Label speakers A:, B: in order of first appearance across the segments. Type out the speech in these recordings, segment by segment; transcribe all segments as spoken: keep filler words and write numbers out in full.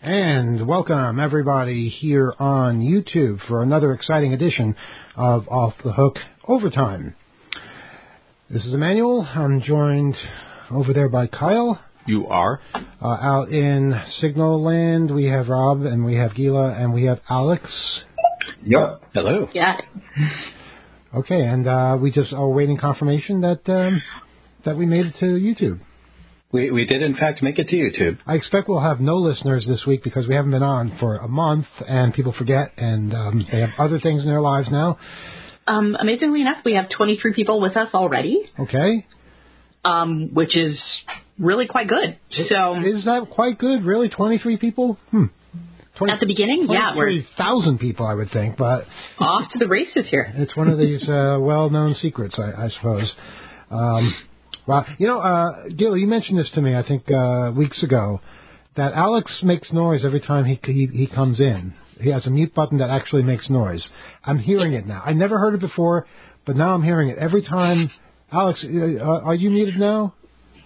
A: And welcome, everybody, here on YouTube for another exciting edition of Off the Hook Overtime. This is Emmanuel. I'm joined over there by Kyle.
B: You are.
A: Uh, out in Signal Land, we have Rob, and we have Gila, and we have Alex.
B: Yep. Hello.
C: Yeah.
A: Okay, and uh, we just are waiting confirmation that um, that we made it to YouTube.
B: We we did, in fact, make it to YouTube.
A: I expect we'll have no listeners this week because we haven't been on for a month, and people forget, and um, they have other things in their lives now.
C: Um, amazingly enough, we have twenty-three people with us already.
A: Okay.
C: Um, which is really quite good. So
A: Is that quite good? Really? twenty-three people? Hmm. twenty,
C: at the beginning, yeah, we're
A: twenty-three thousand people, I would think, but
C: off to the races here.
A: It's one of these uh, well-known secrets, I, I suppose. Um, well, you know, uh, Gil, you mentioned this to me, I think, uh, weeks ago, that Alex makes noise every time he, he he comes in. He has a mute button that actually makes noise. I'm hearing it now. I never heard it before, but now I'm hearing it every time. Alex, uh, are you muted now?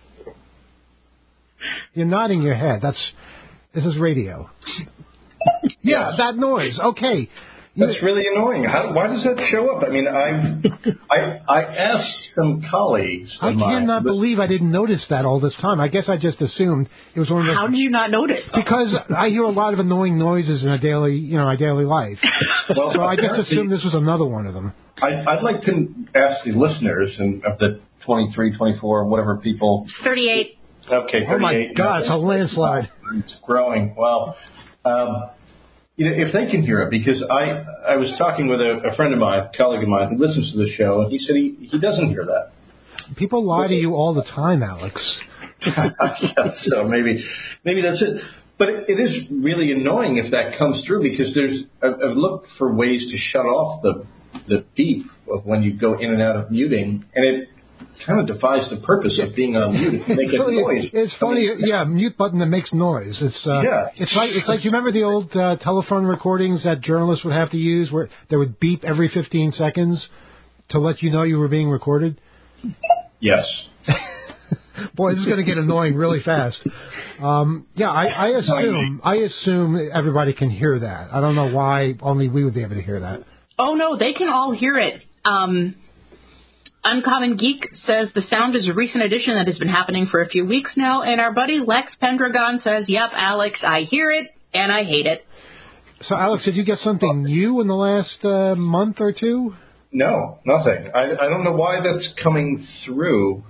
A: You're nodding your head. That's this is radio. Yeah, that noise. Okay.
D: That's really annoying. How, why does that show up? I mean, I've, I I asked some colleagues.
A: I
D: of mine,
A: cannot
D: but,
A: believe I didn't notice that all this time. I guess I just assumed it was one of those.
C: How did you not notice?
A: Because I hear a lot of annoying noises in a daily, you know, my daily life.
D: Well,
A: so I just assumed this was another one of them.
D: I, I'd like to ask the listeners and of the twenty-three, twenty-four, whatever people.
C: thirty-eight.
D: Okay, thirty-eight.
A: Oh my God, it's a landslide.
D: It's growing. Well, um, you know, if they can hear it, because I I was talking with a, a friend of mine, a colleague of mine who listens to the show, and he said he, he doesn't hear that.
A: People lie to you all the time, Alex.
D: So maybe maybe that's it. But it, it is really annoying if that comes through, because there's I've, I've looked for ways to shut off the the beep of when you go in and out of muting, and it kind of defies the purpose of being on mute. If you make a noise.
A: It's funny, I mean, yeah, mute button that makes noise. It's uh,
D: yeah.
A: It's like it's like you remember the old uh, telephone recordings that journalists would have to use, where they would beep every fifteen seconds to let you know you were being recorded.
D: Yes.
A: Boy, this is going to get annoying really fast. Um, yeah, I, I assume I assume everybody can hear that. I don't know why only we would be able to hear that.
C: Oh no, they can all hear it. Um. Uncommon Geek says the sound is a recent addition that has been happening for a few weeks now, and our buddy Lex Pendragon says, yep, Alex, I hear it, and I hate it.
A: So, Alex, did you get something new in the last uh, month or two?
D: No, nothing. I, I don't know why that's coming through.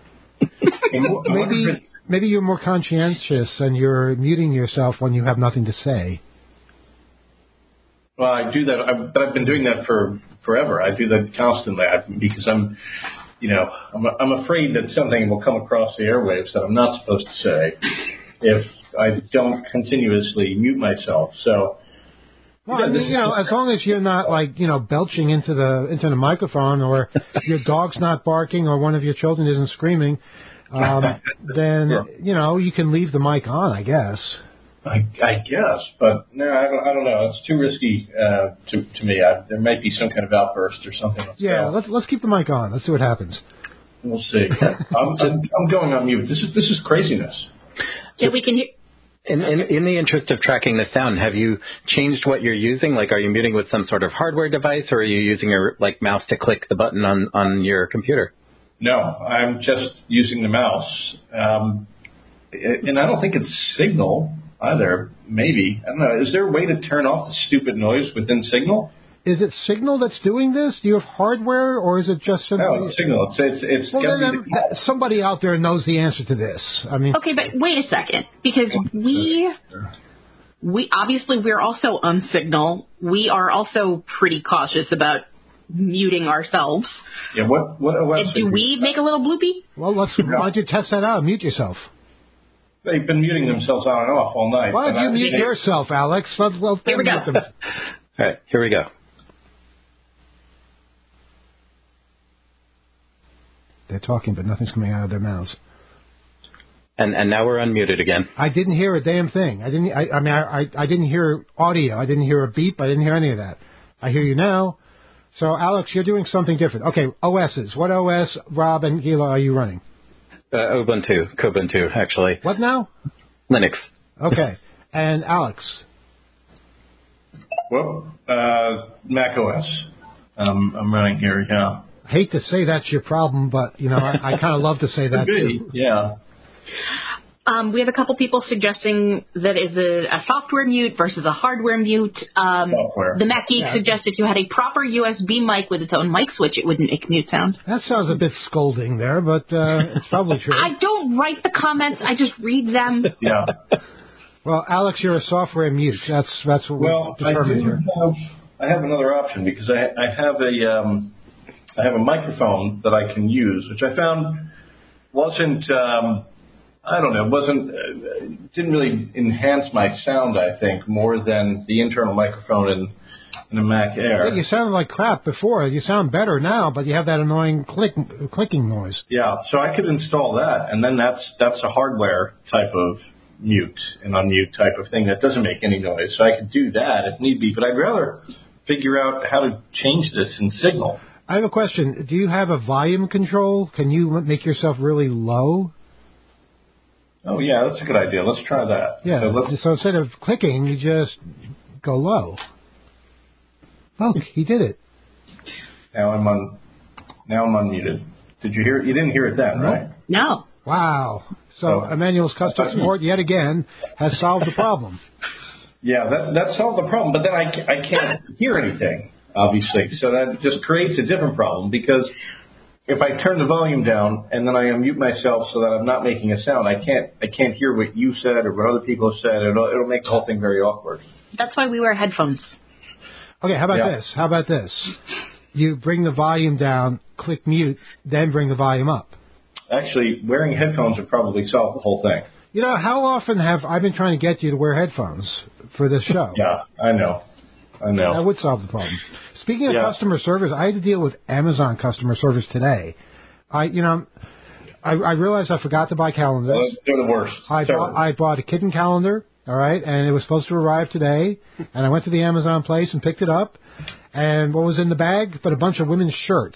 A: maybe maybe you're more conscientious and you're muting yourself when you have nothing to say.
D: Well, I do that, I, but I've been doing that for forever. I do that constantly I, because I'm, you know, I'm, I'm afraid that something will come across the airwaves that I'm not supposed to say if I don't continuously mute myself. So,
A: well, I mean, you know, as long as you're not like, you know, belching into the into the microphone, or your dog's not barking, or one of your children isn't screaming, um, then yeah. you know you can leave the mic on, I guess.
D: I, I guess, but no, I don't, I don't know. It's too risky uh, to, to me. I, there might be some kind of outburst or something.
A: Yeah,
D: so.
A: let's let's keep the mic on. Let's see what happens.
D: We'll see. I'm, I'm going on mute. This is this is craziness.
C: Yeah, we can hear.
B: In, in, in the interest of tracking this down, have you changed what you're using? Like, are you muting with some sort of hardware device, or are you using your like mouse to click the button on, on your computer?
D: No, I'm just using the mouse, um, and I don't think it's Signal either. Maybe. I don't know. Is there a way to turn off the stupid noise within Signal?
A: Is it Signal that's doing this? Do you have hardware, or is it just simply...
D: No, it's Signal. It's, it's, it's
A: well, then, um, the... somebody out there knows the answer to this. I mean...
C: Okay, but wait a second, because we... we obviously, we're also on Signal. We are also pretty cautious about muting ourselves.
D: Yeah, what... what
C: and do we make a little bloopy?
A: Well, let's, why don't you test that out? Mute yourself.
D: They've been muting themselves on and off all night.
A: Why don't you mute yourself, Alex? Let's, let's
C: here we go.
B: All right, here we go.
A: They're talking, but nothing's coming out of their mouths.
B: And and now we're unmuted again.
A: I didn't hear a damn thing. I didn't. I, I mean, I, I I didn't hear audio. I didn't hear a beep. I didn't hear any of that. I hear you now. So, Alex, you're doing something different. Okay, O Ss. What O S, Rob and Gila, are you running?
B: Uh, Ubuntu, Kubuntu, actually.
A: What now?
B: Linux.
A: Okay. And Alex?
D: Well, uh, Mac O S. Um, I'm running here, yeah.
A: I hate to say that's your problem, but, you know, I, I kind of love to say that, too.
D: Yeah.
C: Um, we have a couple people suggesting that is a, a software mute versus a hardware mute. Um,
D: software.
C: The Mac Geek
A: yeah.
C: suggested if you had a proper U S B mic with its own mic switch, it wouldn't make mute sound.
A: That sounds a bit scolding there, but uh, it's probably true.
C: I don't write the comments. I just read them.
D: Yeah.
A: Well, Alex, you're a software mute. That's that's what
D: Well,
A: we
D: I
A: determined
D: do
A: here.
D: have, I have another option because I, I have a um, I have a microphone that I can use, which I found wasn't um, I don't know wasn't uh, didn't really enhance my sound. I think more than the internal microphone in in a Mac Air.
A: Yeah, you sounded like crap before. You sound better now, but you have that annoying click clicking noise.
D: Yeah, so I could install that, and then that's that's a hardware type of mute and unmute type of thing that doesn't make any noise. So I could do that if need be, but I'd rather figure out how to change this in Signal.
A: I have a question. Do you have a volume control? Can you make yourself really low?
D: Oh, yeah, that's a good idea. Let's try that.
A: Yeah,
D: So, let's,
A: so instead of clicking, you just go low. Look, he did it.
D: now I'm on. Now I'm unmuted. Did you hear it? You didn't hear it then, right?
C: No.
A: Wow. So
D: Oh.
A: Emmanuel's custom support, yet again, has solved the problem.
D: Yeah, that that solved the problem, but then I, ca- I can't hear anything, obviously. So that just creates a different problem because if I turn the volume down and then I unmute myself so that I'm not making a sound, I can't I can't hear what you said or what other people have said. It'll, it'll make the whole thing very awkward.
C: That's why we wear headphones.
A: Okay, how about
D: Yeah.
A: this? How about this? You bring the volume down, click mute, then bring the volume up.
D: Actually, wearing headphones would probably solve the whole thing.
A: You know, how often have I been trying to get you to wear headphones for this show?
D: Yeah, I know. I know.
A: That would solve the problem. Speaking of
D: Yeah.
A: customer service, I had to deal with Amazon customer service today. I, you know, I, I realized I forgot to buy calendars.
D: Well, they're the worst.
A: I
D: Terrible.
A: bought, I bought a kitten calendar, all right, and it was supposed to arrive today. And I went to the Amazon place and picked it up. And what was in the bag? But a bunch of women's shirts.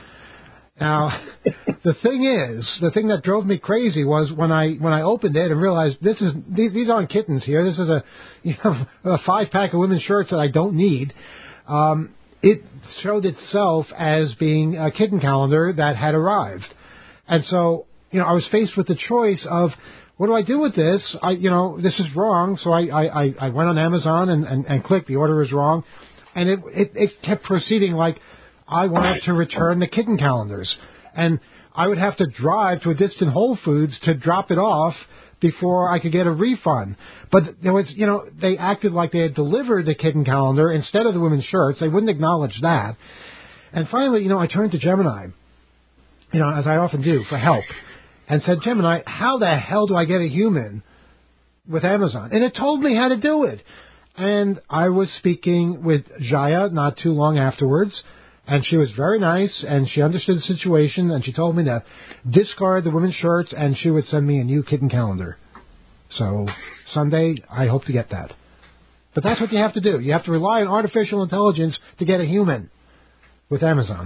A: Now, the thing is, the thing that drove me crazy was when I when I opened it and realized this is these, these aren't kittens here. This is a you know a five pack of women's shirts that I don't need. Um, it showed itself as being a kitten calendar that had arrived, and so you know I was faced with the choice of what do I do with this? I you know this is wrong. So I I, I went on Amazon and, and, and clicked the order is wrong, and it, it it kept proceeding like I wanted to return the kitten calendars, and I would have to drive to a distant Whole Foods to drop it off before I could get a refund. But there was, you know, they acted like they had delivered the kitten calendar instead of the women's shirts. They wouldn't acknowledge that. And finally, you know, I turned to Gemini, you know, as I often do, for help, and said, Gemini, how the hell do I get a human with Amazon? And it told me how to do it. And I was speaking with Jaya not too long afterwards, and she was very nice, and she understood the situation, and she told me to discard the women's shirts, and she would send me a new kitten calendar. So someday, I hope to get that. But that's what you have to do. You have to rely on artificial intelligence to get a human with Amazon.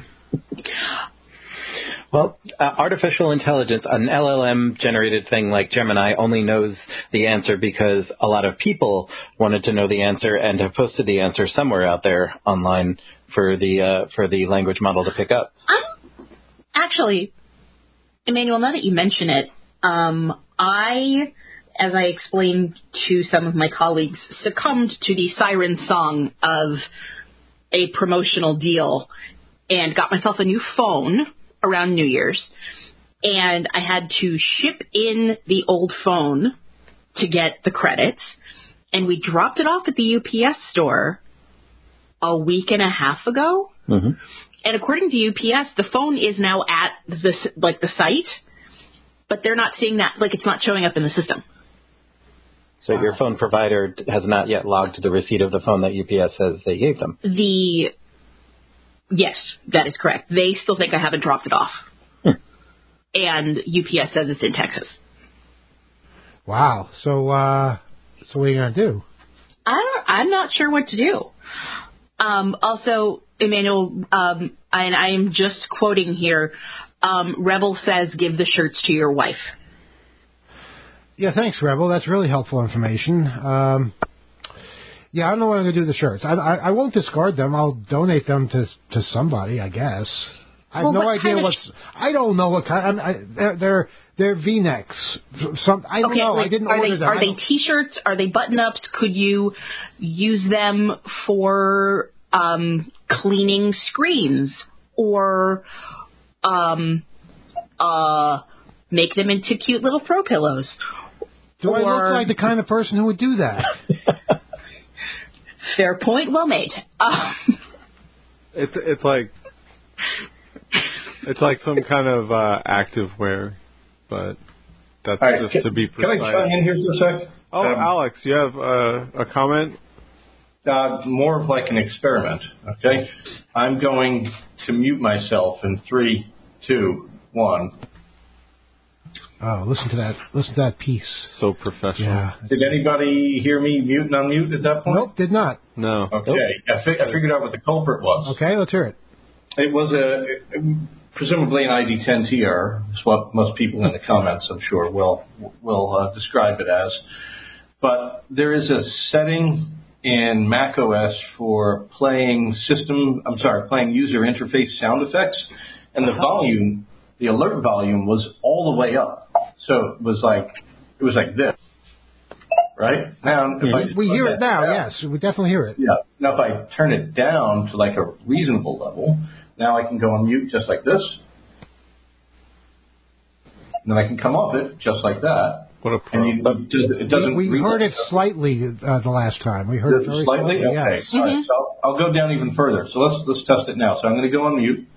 B: Well, uh, artificial intelligence, an L L M-generated thing like Gemini only knows the answer because a lot of people wanted to know the answer and have posted the answer somewhere out there online for the uh, for the language model to pick up.
C: Um, actually, Emmanuel, now that you mention it, um, I, as I explained to some of my colleagues, succumbed to the siren song of a promotional deal and got myself a new phone around New Year's, and I had to ship in the old phone to get the credits, and we dropped it off at the U P S store a week and a half ago.
B: Mm-hmm.
C: And according to U P S, the phone is now at the like the site, but they're not seeing that, like it's not showing up in the system.
B: So wow. Your phone provider has not yet logged the receipt of the phone that U P S says they gave them.
C: The Yes, that is correct. They still think I haven't dropped it off. Hmm. And U P S says it's in Texas.
A: Wow. So, uh, so what are you going to do?
C: I don't, I'm not sure what to do. Um, also, Emmanuel, um, and I am just quoting here, um, Rebel says, give the shirts to your wife.
A: Yeah, thanks, Rebel. That's really helpful information. Um, yeah, I don't know what I'm going to do with the shirts. I, I, I won't discard them. I'll donate them to to somebody, I guess. I have
C: well,
A: no
C: what
A: idea
C: kind of
A: what's.
C: sh-
A: I don't know what kind. I, I, they're they're they're V-necks. Some I don't
C: okay,
A: know.
C: like,
A: I didn't
C: are
A: order
C: they,
A: them.
C: Are
A: I
C: they
A: don't-
C: T-shirts? Are they button-ups? Could you use them for um, cleaning screens or um, uh, make them into cute little throw pillows?
A: Do
C: or...
A: I look like the kind of person who would do that?
C: Fair point, well made. Um,
E: it's it's like it's like some kind of uh, active wear, but that's
D: All right,
E: just
D: can,
E: to be
D: can
E: precise.
D: I chime in here for a sec?
E: Oh,
D: Um,
E: Alex, you have uh, a comment?
D: Uh, more of like an experiment, okay? I'm going to mute myself in three, two, one.
A: Oh, listen to that! Listen to that piece.
E: So professional.
A: Yeah.
D: Did anybody hear me mute and unmute at that point?
A: Nope, did not.
E: No.
D: Okay, I, fi- I figured out what the culprit was.
A: Okay, let's hear it.
D: It was a presumably an I D ten T R. That's what most people in the comments, I'm sure, will will uh, describe it as. But there is a setting in macOS for playing system. I'm sorry, playing user interface sound effects, and the volume, the alert volume, was all the way up. So it was like it was like this, right? Now, if I
A: We hear it now.
D: down,
A: Yes, we definitely hear it.
D: Yeah. Now, if I turn it down to like a reasonable level, now I can go on mute just like this. And then I can come off it just like that.
E: What a pro.
D: And you, it does- it doesn't.
A: We, we heard it
D: relapse.
A: slightly uh, the last time. We heard it very
D: Slightly.
A: slightly.
D: Okay.
A: Yes.
D: All right. So I'll, I'll go down even further. So let's let's test it now. So I'm going to go on mute.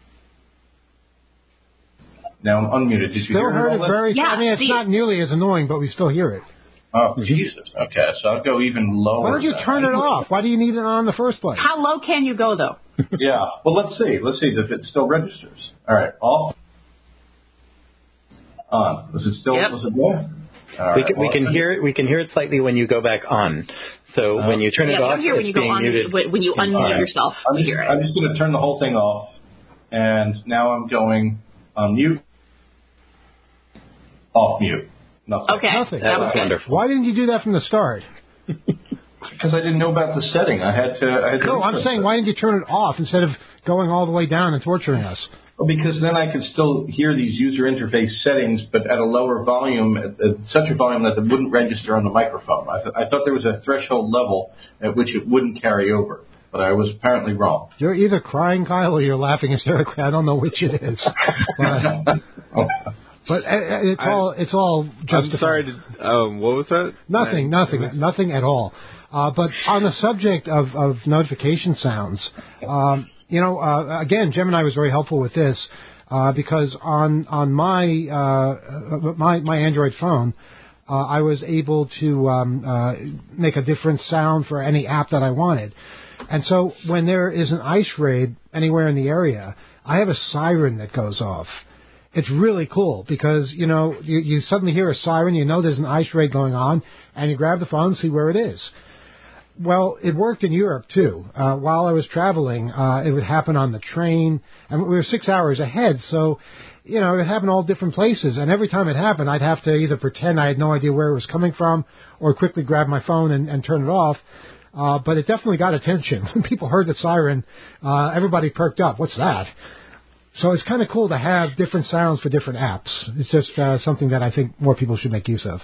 D: Now I'm unmuted. Did you
A: Still
D: hear
A: heard it
D: all that?
A: very.
C: Yeah,
A: I mean, it's
C: see-
A: not nearly as annoying, but we still hear it.
D: Oh Jesus. Okay. So I'll go even lower.
A: Why don't you
D: now.
A: turn it off? Why do you need it on in the first place?
C: how low can you go, though?
D: Yeah. Well, let's see. Let's see if it still registers. All right. Off. On. Was it still?
C: Yep.
D: Was it there? All
B: We
D: right,
B: can, we
D: well,
B: can hear it. We can hear it slightly when you go back on. So
D: Uh,
B: when you turn
C: Yeah,
B: it
C: we
B: off,
C: don't hear when
B: it's
C: you go
B: being
C: on,
B: muted.
C: when when you
B: in-
C: unmute
D: All right.
C: yourself.
D: I'm
C: We
D: just,
C: hear
D: I'm
C: it.
D: just going to turn the whole thing off, and now I'm going on mute, off mute. Nothing.
C: Okay,
A: Nothing.
C: that
B: That
C: was
B: was
C: good.
B: wonderful.
A: Why didn't you do that from the start?
D: Because I didn't know about the setting. I had to. I had to
A: No, I'm
D: research
A: saying
D: it.
A: why didn't you turn it off instead of going all the way down and torturing us?
D: Well, because then I could still hear these user interface settings, but at a lower volume, at, at such a volume that it wouldn't register on the microphone. I, th- I thought there was a threshold level at which it wouldn't carry over, but I was apparently wrong.
A: You're either crying, Kyle, or you're laughing hysterically. I don't know which it is. But, but uh, it's
E: I-
A: all it's all justified.
E: I'm sorry. To, um, what was that?
A: Nothing,
E: I-
A: nothing, nothing at all. Uh, but on the subject of, of notification sounds, um, you know, uh, again, Gemini was very helpful with this uh, because on on my uh, my my Android phone, uh, I was able to um, uh, make a different sound for any app that I wanted. And so when there is an ice raid anywhere in the area, I have a siren that goes off. It's really cool because, you know, you, you suddenly hear a siren, you know there's an ice raid going on, and you grab the phone and see where it is. Well, it worked in Europe, too. Uh, while I was traveling, uh, it would happen on the train, and we were six hours ahead, so, you know, it happened all different places, and every time it happened, I'd have to either pretend I had no idea where it was coming from or quickly grab my phone and, and turn it off. Uh, but it definitely got attention. When people heard the siren, uh, everybody perked up. What's that? So it's kind of cool to have different sounds for different apps. It's just uh, something that I think more people should make use of.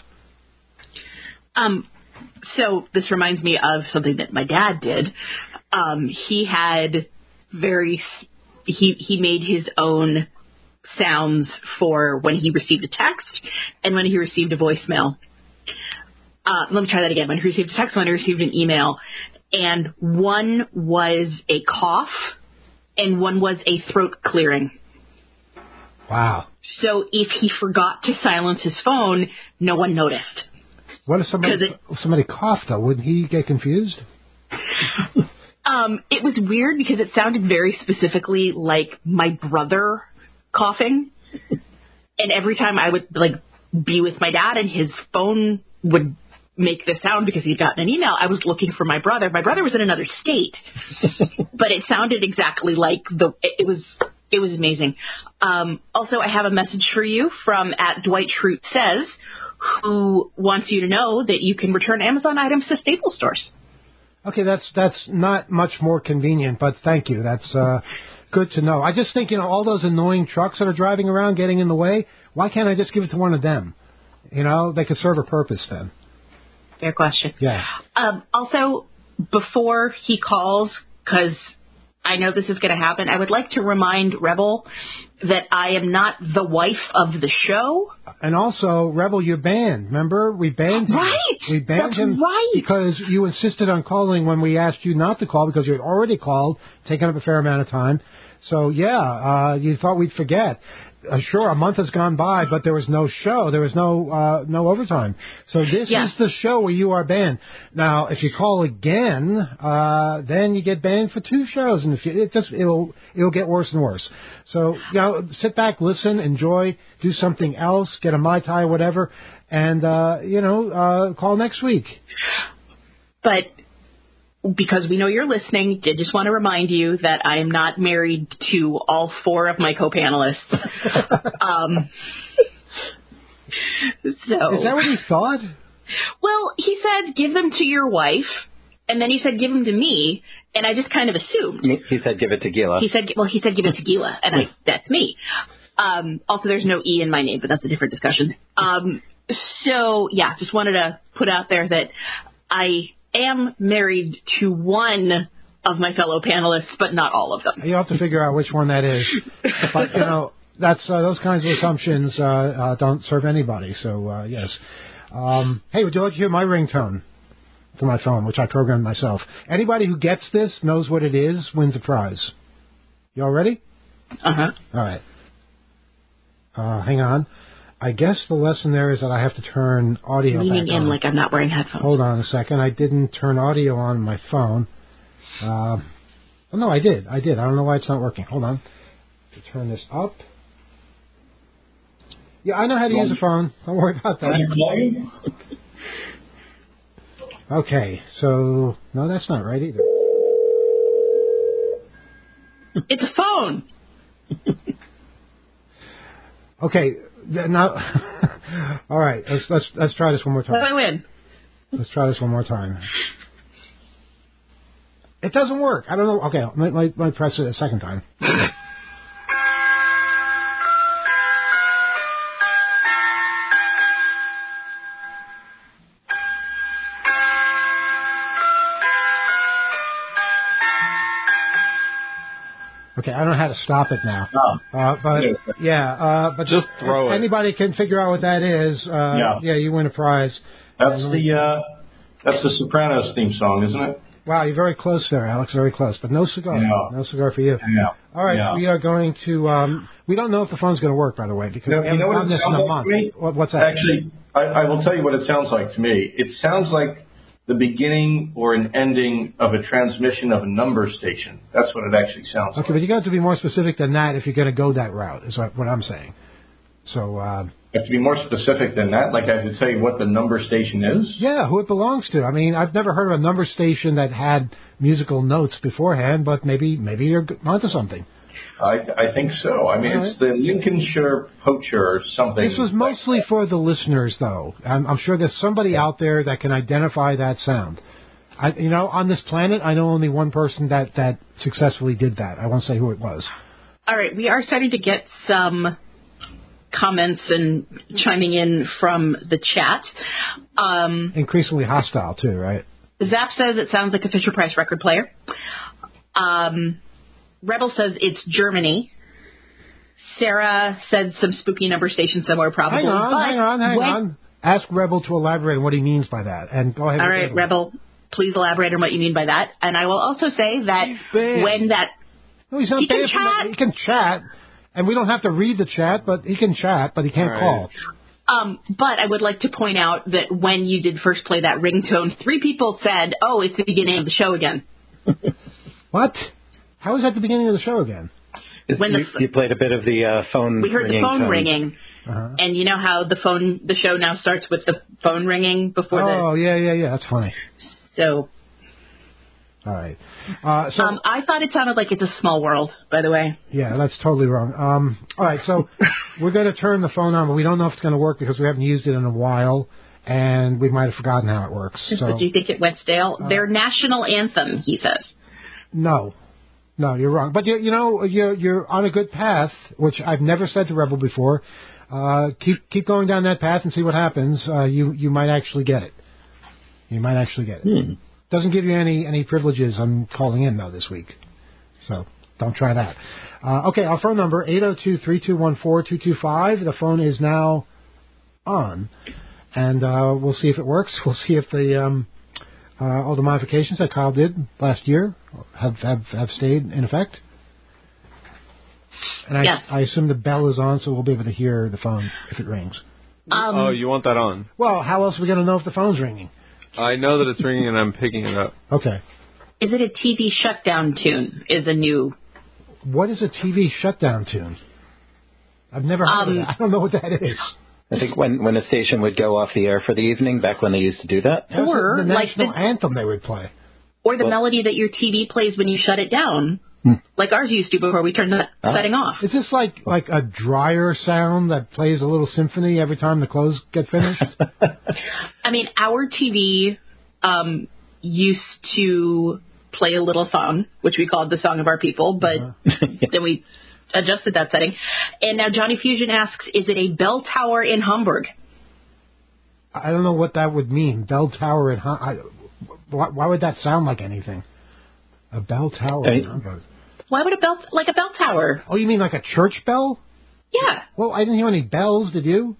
C: Um, so this reminds me of something that my dad did. Um, he had very, he, he made his own sounds for when he received a text and when he received a voicemail. Uh, let me try that again. When he received a text, when he received an email, and one was a cough and one was a throat clearing.
A: Wow.
C: So if he forgot to silence his phone, no one noticed.
A: What if somebody,
C: it,
A: somebody coughed, though? Wouldn't he get confused?
C: um, it was weird because it sounded very specifically like my brother coughing. And every time I would like be with my dad and his phone would make the sound because he'd gotten an email, I was looking for my brother. My brother was in another state, but it sounded exactly like the, it was, it was amazing. Um, also, I have a message for you from at Dwight Schrute Says, who wants you to know that you can return Amazon items to Staples stores.
A: Okay, that's that's not much more convenient, but thank you. That's uh, good to know. I just think, you know, all those annoying trucks that are driving around getting in the way, why can't I just give it to one of them? You know, they could serve a purpose then.
C: Fair question.
A: Yeah.
C: Um, also, before he calls, because I know this is going to happen, I would like to remind Rebel that I am not the wife of the show.
A: And also, Rebel, you're banned. Remember? We banned him.
C: Right.
A: We banned
C: That's
A: him
C: right.
A: because you insisted on calling when we asked you not to call because you had already called, taken up a fair amount of time. So, yeah, uh, you thought we'd forget. Uh, sure, a month has gone by, but there was no show. There was no uh, no overtime. So this
C: Yeah.
A: is the show where you are banned. Now, if you call again, uh, then you get banned for two shows, and if you, it just it'll it'll get worse and worse. So you know, sit back, listen, enjoy, do something else, get a Mai Tai or whatever, and uh, you know, uh, call next week.
C: But because we know you're listening, did just want to remind you that I am not married to all four of my co-panelists. um, so
A: Is that what he thought?
C: Well, he said give them to your wife, and then he said give them to me, and I just kind of assumed.
B: He said give it to Gila.
C: He said, well, he said give it to Gila, and I, that's me. Um, also, there's no E in my name, but that's a different discussion. Um, so, yeah, just wanted to put out there that I am married to one of my fellow panelists, but not all of them.
A: You have to figure out which one that is. But, you know, that's uh, those kinds of assumptions uh, uh, don't serve anybody. So, uh, yes. Um, hey, would you like to hear my ringtone for my phone, which I programmed myself? Anybody who gets this, knows what it is, wins a prize. You all ready?
C: Uh-huh.
A: All right. Uh, hang on. I guess the lesson there is that I have to turn audio
C: Leaning
A: back
C: in
A: on.
C: like I'm not wearing headphones.
A: Hold on a second. I didn't turn audio on my phone. Uh, oh, no, I did. I did. I don't know why it's not working. Hold on. To turn this up. Yeah, I know how to use a phone. Don't worry about that.
D: Can I call you?
A: Okay, so no, that's not right either.
C: It's a phone.
A: Okay, th- now, all right. Let's let's let's try this one more time.
C: I win.
A: Let's try this one more time. It doesn't work. I don't know. Okay, let me, let me press it a second time. Okay, I don't know how to stop it now.
D: Oh.
A: Uh, but yeah, uh, but
E: Just throw
A: if
E: it.
A: anybody can figure out what that is, uh,
D: Yeah.
A: yeah, you win a prize.
D: That's
A: And-
D: the uh, that's the Sopranos theme song, isn't it?
A: Wow, you're very close there, Alex. Very close, but no cigar.
D: Yeah.
A: No cigar for you.
D: Yeah.
A: All right,
D: Yeah.
A: we are going to. Um, we don't know if the phone's going to work, by the way, because
D: No,
A: we
D: you know
A: haven't done
D: what it
A: this in
D: sounds
A: a
D: like
A: month.
D: to me?
A: What, what's that?
D: Actually, I, I will tell you what it sounds like to me. It sounds like the beginning or an ending of a transmission of a number station. That's what it actually sounds
A: Okay,
D: like.
A: but you got to be more specific than that if you're going to go that route. Is what, what I'm saying. So. Uh,
D: You have to be more specific than that. Like I have to tell you what the number station is.
A: Yeah, who it belongs to. I mean, I've never heard of a number station that had musical notes beforehand, but maybe maybe you're onto something.
D: I, I think so. I mean,
A: All
D: it's the Lincolnshire Poacher or something.
A: This was mostly for the listeners, though. I'm, I'm sure there's somebody out there that can identify that sound. I, you know, on this planet, I know only one person that, that successfully did that. I won't say who it was.
C: All right, we are starting to get some comments and chiming in from the chat. Um,
A: Increasingly hostile, too, right?
C: Zap says it sounds like a Fisher-Price record player. Um, Rebel says it's Germany. Sarah said some spooky number station somewhere, probably.
A: Hang on,
C: but
A: hang on, hang
C: when,
A: on. Ask Rebel to elaborate on what he means by that. And go ahead.
C: All
A: with
C: right,
A: the
C: Rebel, please elaborate on what you mean by that. And I will also say that when that...
A: No, he's not
C: He can
A: banned from
C: chat.
A: that. He can chat. And we don't have to read the chat, but he can chat, but he can't
E: Right.
A: call.
C: Um, but I would like to point out that when you did first play that ringtone, three people said, oh, it's the beginning of the show again.
A: What? How is that the beginning of the show again?
B: Is-
C: When the
B: you,
C: f-
B: you played a bit of the uh, phone
C: We heard
B: ringing
C: the phone
B: tone.
C: ringing.
A: Uh-huh.
C: And you know how the phone, the show now starts with the phone ringing before
A: Oh, yeah, yeah, yeah. That's funny.
C: the... So,
A: All right. Uh, so
C: Um, I thought it sounded like It's a Small World, by the way.
A: yeah, that's totally wrong. Um, all right, so we're going to turn the phone on, but we don't know if it's going to work because we haven't used it in a while, and we might have forgotten how it works. So
C: Do you think it went stale?
A: Uh,
C: Their national anthem, he says.
A: no, no, you're wrong. But you, you know, you're you're on a good path, which I've never said to Rebel before. Uh, keep keep going down that path and see what happens. Uh, you you might actually get it. You might actually get it.
B: Hmm.
A: Doesn't give you any any privileges on calling in though this week, so don't try that. Uh, okay, our phone number eight zero two, three two one, four two two five. The phone is now on, and uh, we'll see if it works. We'll see if the um, uh, all the modifications that Kyle did last year have have, have stayed in effect. And I,
C: Yes.
A: I assume the bell is on, so we'll be able to hear the phone if it rings.
C: Um,
E: oh, you want that on?
A: Well, how else are we going to know if the phone's ringing?
E: I know that it's ringing and I'm picking it up.
A: Okay.
C: Is it a T V shutdown tune? Is a new.
A: What is a T V shutdown tune? I've never heard
C: Um,
A: of that. I don't know what that is.
B: I think when, when a station would go off the air for the evening, back when they used to do that.
A: That's
C: Or,
A: the, the
C: like
A: national
C: the-
A: anthem they would play.
C: Or the
B: Well-
C: melody that your T V plays when you shut it down. Like ours used to before we turned the
B: Ah.
C: setting off.
A: Is this like like a dryer sound that plays a little symphony every time the clothes get finished?
C: I mean, our T V um, used to play a little song, which we called the Song of Our People, but
A: Uh-huh.
C: then we adjusted that setting. And now Johnny Fusion asks, is it a bell tower in Hamburg?
A: I don't know what that would mean. Bell tower in Hum- I, why, why would that sound like anything? A bell tower in
B: Hey.
A: Hamburg.
C: Why would a bell, like a bell tower?
A: Oh, you mean like a church bell?
C: Yeah.
A: Well, I didn't hear any bells, did you?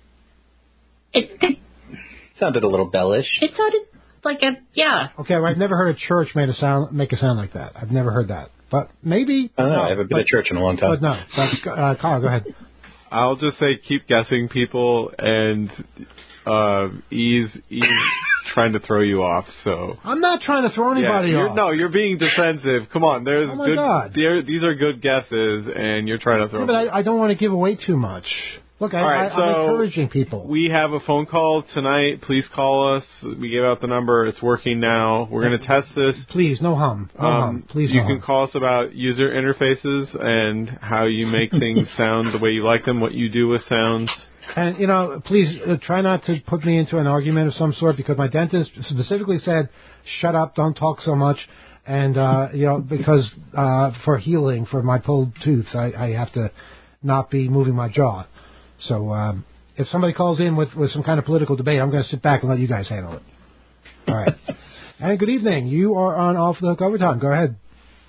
C: It, it,
B: Sounded a little bellish.
C: it sounded like a, yeah.
A: Okay, well, I've never heard a church made a sound make a sound like that. I've never heard that. But maybe.
B: I don't know.
A: no,
B: I haven't been
A: but,
B: to church in a long time.
A: But no. But, uh, Kyle, go ahead.
E: I'll just say keep guessing people and uh, ease ease trying to throw you off. So
A: I'm not trying to throw anybody
E: yeah, you're,
A: off.
E: no, you're being defensive. Come on, there's
A: Oh, my
E: good.
A: God.
E: there- These are good guesses, and you're trying to throw.
A: Yeah, but
E: me.
A: I, I don't want to give away too much. Look, I,
E: All right,
A: I,
E: so
A: I'm encouraging people.
E: We have a phone call tonight. Please call us. We gave out the number. It's working now. We're going to test this.
A: Please, no hum. No
E: Um,
A: hum. Please,
E: you
A: no
E: can
A: hum.
E: call us about user interfaces and how you make things sound the way you like them, what you do with sounds.
A: And, you know, please uh, try not to put me into an argument of some sort because my dentist specifically said, shut up, don't talk so much. And, uh, you know, because uh, for healing, for my pulled tooth, I, I have to not be moving my jaw. So um, if somebody calls in with, with some kind of political debate, I'm going to sit back and let you guys handle it. All right. And good evening. You are on Off the Hook Overtime. Go ahead.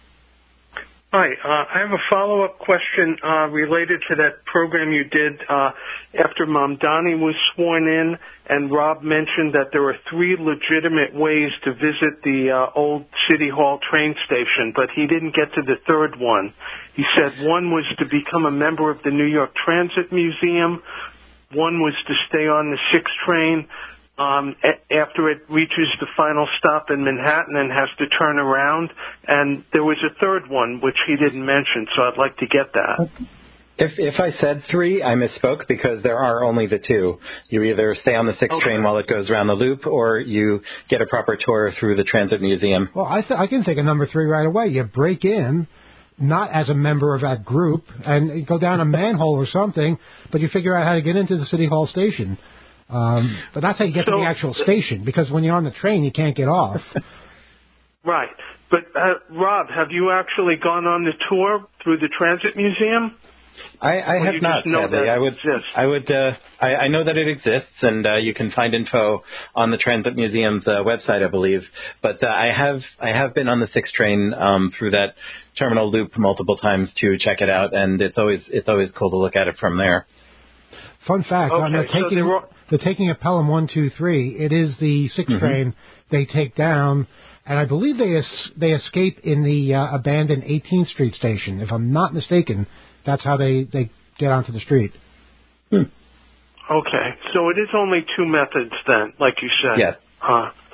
F: Hi, uh, I have a follow-up question uh, related to that program you did uh, after Mom Donnie was sworn in, and Rob mentioned that there were three legitimate ways to visit the uh, old City Hall train station, but he didn't get to the third one. He said one was to become a member of the New York Transit Museum, one was to stay on the sixth train Um, a- after it reaches the final stop in Manhattan and has to turn around. And there was a third one, which he didn't mention, so I'd like to get that.
B: If if I said three, I misspoke because there are only the two. You either stay on the sixth
F: Okay.
B: train while it goes around the loop, or you get a proper tour through the Transit Museum.
A: Well, I, th- I can think of number three right away. You break in, not as a member of that group, and you go down a manhole or something, but you figure out how to get into the City Hall station. Um, but that's how you get to
F: So-
A: the actual station, because when you're on the train, you can't get off.
F: Right. But, uh, Rob, have you actually gone on the tour through the Transit Museum?
B: I, I
F: Or
B: have
F: you
B: not,
F: just know
B: sadly.
F: that it
B: I would,
F: exists?
B: I would, uh, I, I know that it exists, and uh, you can find info on the Transit Museum's uh, website, I believe. But uh, I have, I have been on the sixth train um, through that terminal loop multiple times to check it out, and it's always, it's always cool to look at it from there.
A: Fun fact,
F: Okay,
A: on the
F: so
A: taking,
F: they were-
A: the taking of Pelham one two three, it is the sixth
B: Mhm.
A: train they take down, and I believe they es- they escape in the uh, abandoned eighteenth Street station. If I'm not mistaken, that's how they, they get onto the street.
F: Okay. So it is only two methods then, like you said.
B: Yes.
F: Uh,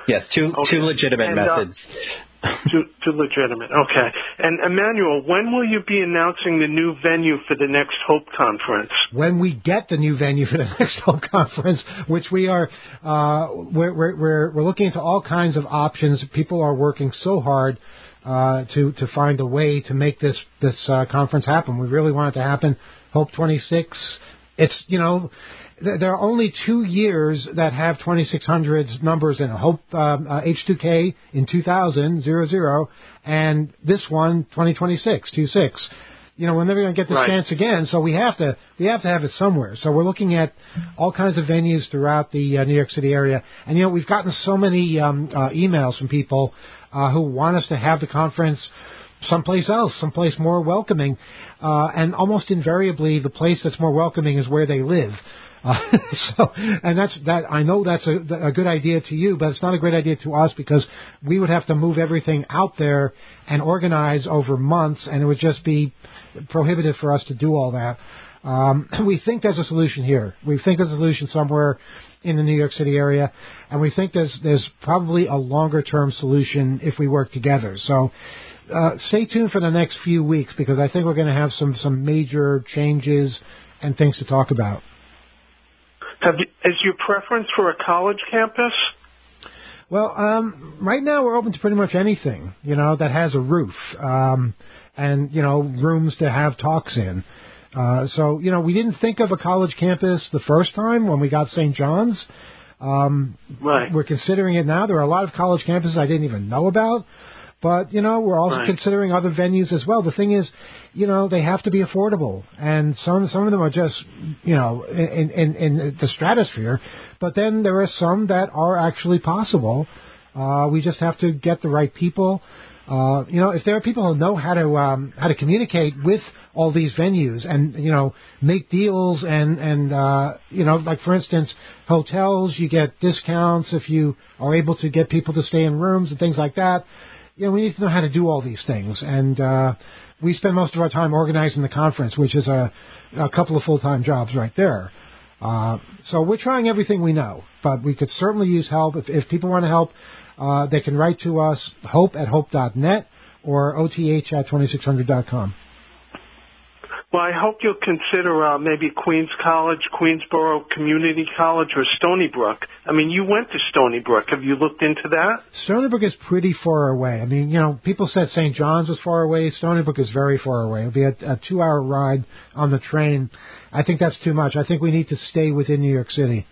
B: Yes, two
F: Okay.
B: two legitimate
F: And, uh,
B: methods.
F: Too, too legitimate. Okay. And Emmanuel, when will you be announcing the new venue for the next Hope Conference?
A: When we get the new venue for the next Hope Conference, which we are, uh, we're, we're, we're, we're looking into all kinds of options. People are working so hard uh, to to find a way to make this this uh, conference happen. We really want it to happen. Hope twenty-six. It's, you know, there are only two years that have twenty-six hundred's numbers in it. Hope um, uh, H two K in two thousand, zero, zero, and this one, twenty twenty-six, two six. You know, we're never going to get this
F: Right.
A: chance again, so we have to we have to have it somewhere. So we're looking at all kinds of venues throughout the uh, New York City area. And, you know, we've gotten so many um, uh, emails from people uh, who want us to have the conference someplace else, someplace more welcoming. Uh, and almost invariably, the place that's more welcoming is where they live. Uh, so, and that's that. I know that's a, a good idea to you, but it's not a great idea to us because we would have to move everything out there and organize over months, and it would just be prohibitive for us to do all that. Um, we think there's a solution here. We think there's a solution somewhere in the New York City area, and we think there's there's probably a longer term solution if we work together. So. Uh, stay tuned for the next few weeks because I think we're going to have some, some major changes and things to talk about.
F: Have you, is your preference for a college campus?
A: Well, um, right now we're open to pretty much anything, you know, that has a roof um, and, you know, rooms to have talks in. Uh, so, you know, we didn't think of a college campus the first time when we got Saint John's. Um,
F: right.
A: We're considering it now. There are a lot of college campuses I didn't even know about. But, you know, we're also
F: right.
A: considering other venues as well. The thing is, you know, they have to be affordable. And some some of them are just, you know, in, in, in the stratosphere. But then there are some that are actually possible. Uh, we just have to get the right people. Uh, you know, if there are people who know how to um, how to communicate with all these venues and, you know, make deals and, and uh, you know, like, for instance, hotels, you get discounts if you are able to get people to stay in rooms and things like that. You know, we need to know how to do all these things, and uh, we spend most of our time organizing the conference, which is a, a couple of full-time jobs right there. Uh, so we're trying everything we know, but we could certainly use help. If, if people want to help, uh, they can write to us, hope at hope dot net or O T H at twenty-six hundred dot com.
F: Well, I hope you'll consider uh, maybe Queens College, Queensborough Community College, or Stony Brook. I mean, you went to Stony Brook. Have you looked into that?
A: Stony Brook is pretty far away. I mean, you know, people said Saint John's was far away. Stony Brook is very far away. It'll be a, a two-hour ride on the train. I think that's too much. I think we need to stay within New York City.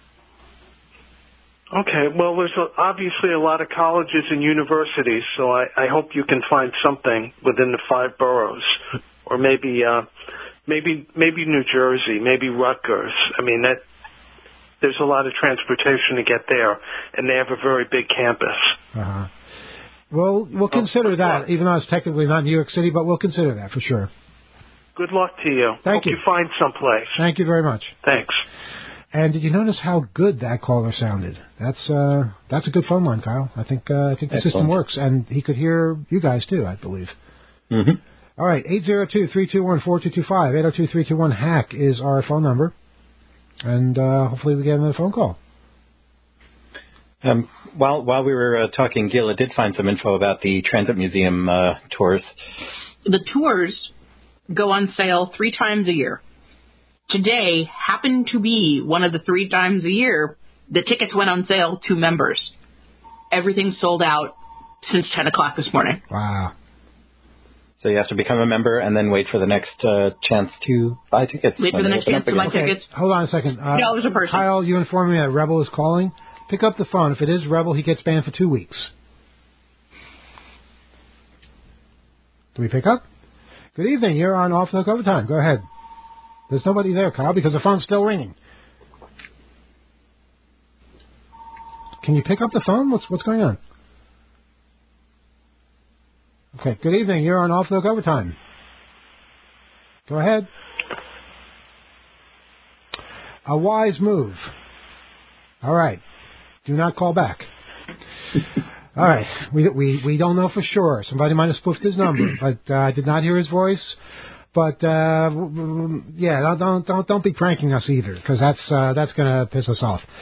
F: Okay. Well, there's a, obviously a lot of colleges and universities, so I, I hope you can find something within the five boroughs. Or maybe, uh, maybe, maybe New Jersey, maybe Rutgers. I mean, that there's a lot of transportation to get there, and they have a very big campus.
A: Uh-huh. Well, we'll consider
F: oh,
A: that,
F: luck.
A: even though it's technically not New York City, but we'll consider that for sure.
F: Good luck to you.
A: Thank
F: Hope
A: you.
F: you find someplace.
A: Thank you very much.
F: Thanks.
A: And did you notice how good that caller sounded? That's uh, that's a good phone line, Kyle. I think uh, I think the
B: Excellent.
A: system works, and he could hear you guys too, I believe.
B: Mm-hmm.
A: All right, eight zero two, three two one, four two two five, eight zero two, three two one, HACK is our phone number. And uh, hopefully we get another phone call.
B: Um, while while we were uh, talking, Gila did find some info about the Transit Museum uh, tours.
C: The tours go on sale three times a year. Today happened to be one of the three times a year the tickets went on sale to members. Everything's sold out since ten o'clock this morning.
A: Wow.
B: So you have to become a member and then wait for the next uh, chance to buy tickets.
C: Wait for the next chance to buy
A: Okay,
C: tickets.
A: hold on a second. Uh,
C: No, it was a person.
A: Kyle, you informed me that Rebel is calling. Pick up the phone. If it is Rebel, he gets banned for two weeks. Do we pick up? Good evening. You're on Off the Hook Overtime. Go ahead. There's nobody there, Kyle, because the phone's still ringing. Can you pick up the phone? What's what's going on? Okay, good evening. You're on Off the Hook Overtime. Go ahead. A wise move. All right. Do not call back. All right. We we we don't know for sure. Somebody might have spoofed his number, but uh, I did not hear his voice. But uh, yeah, don't don't don't don't be pranking us either, because that's uh, that's going to piss us off.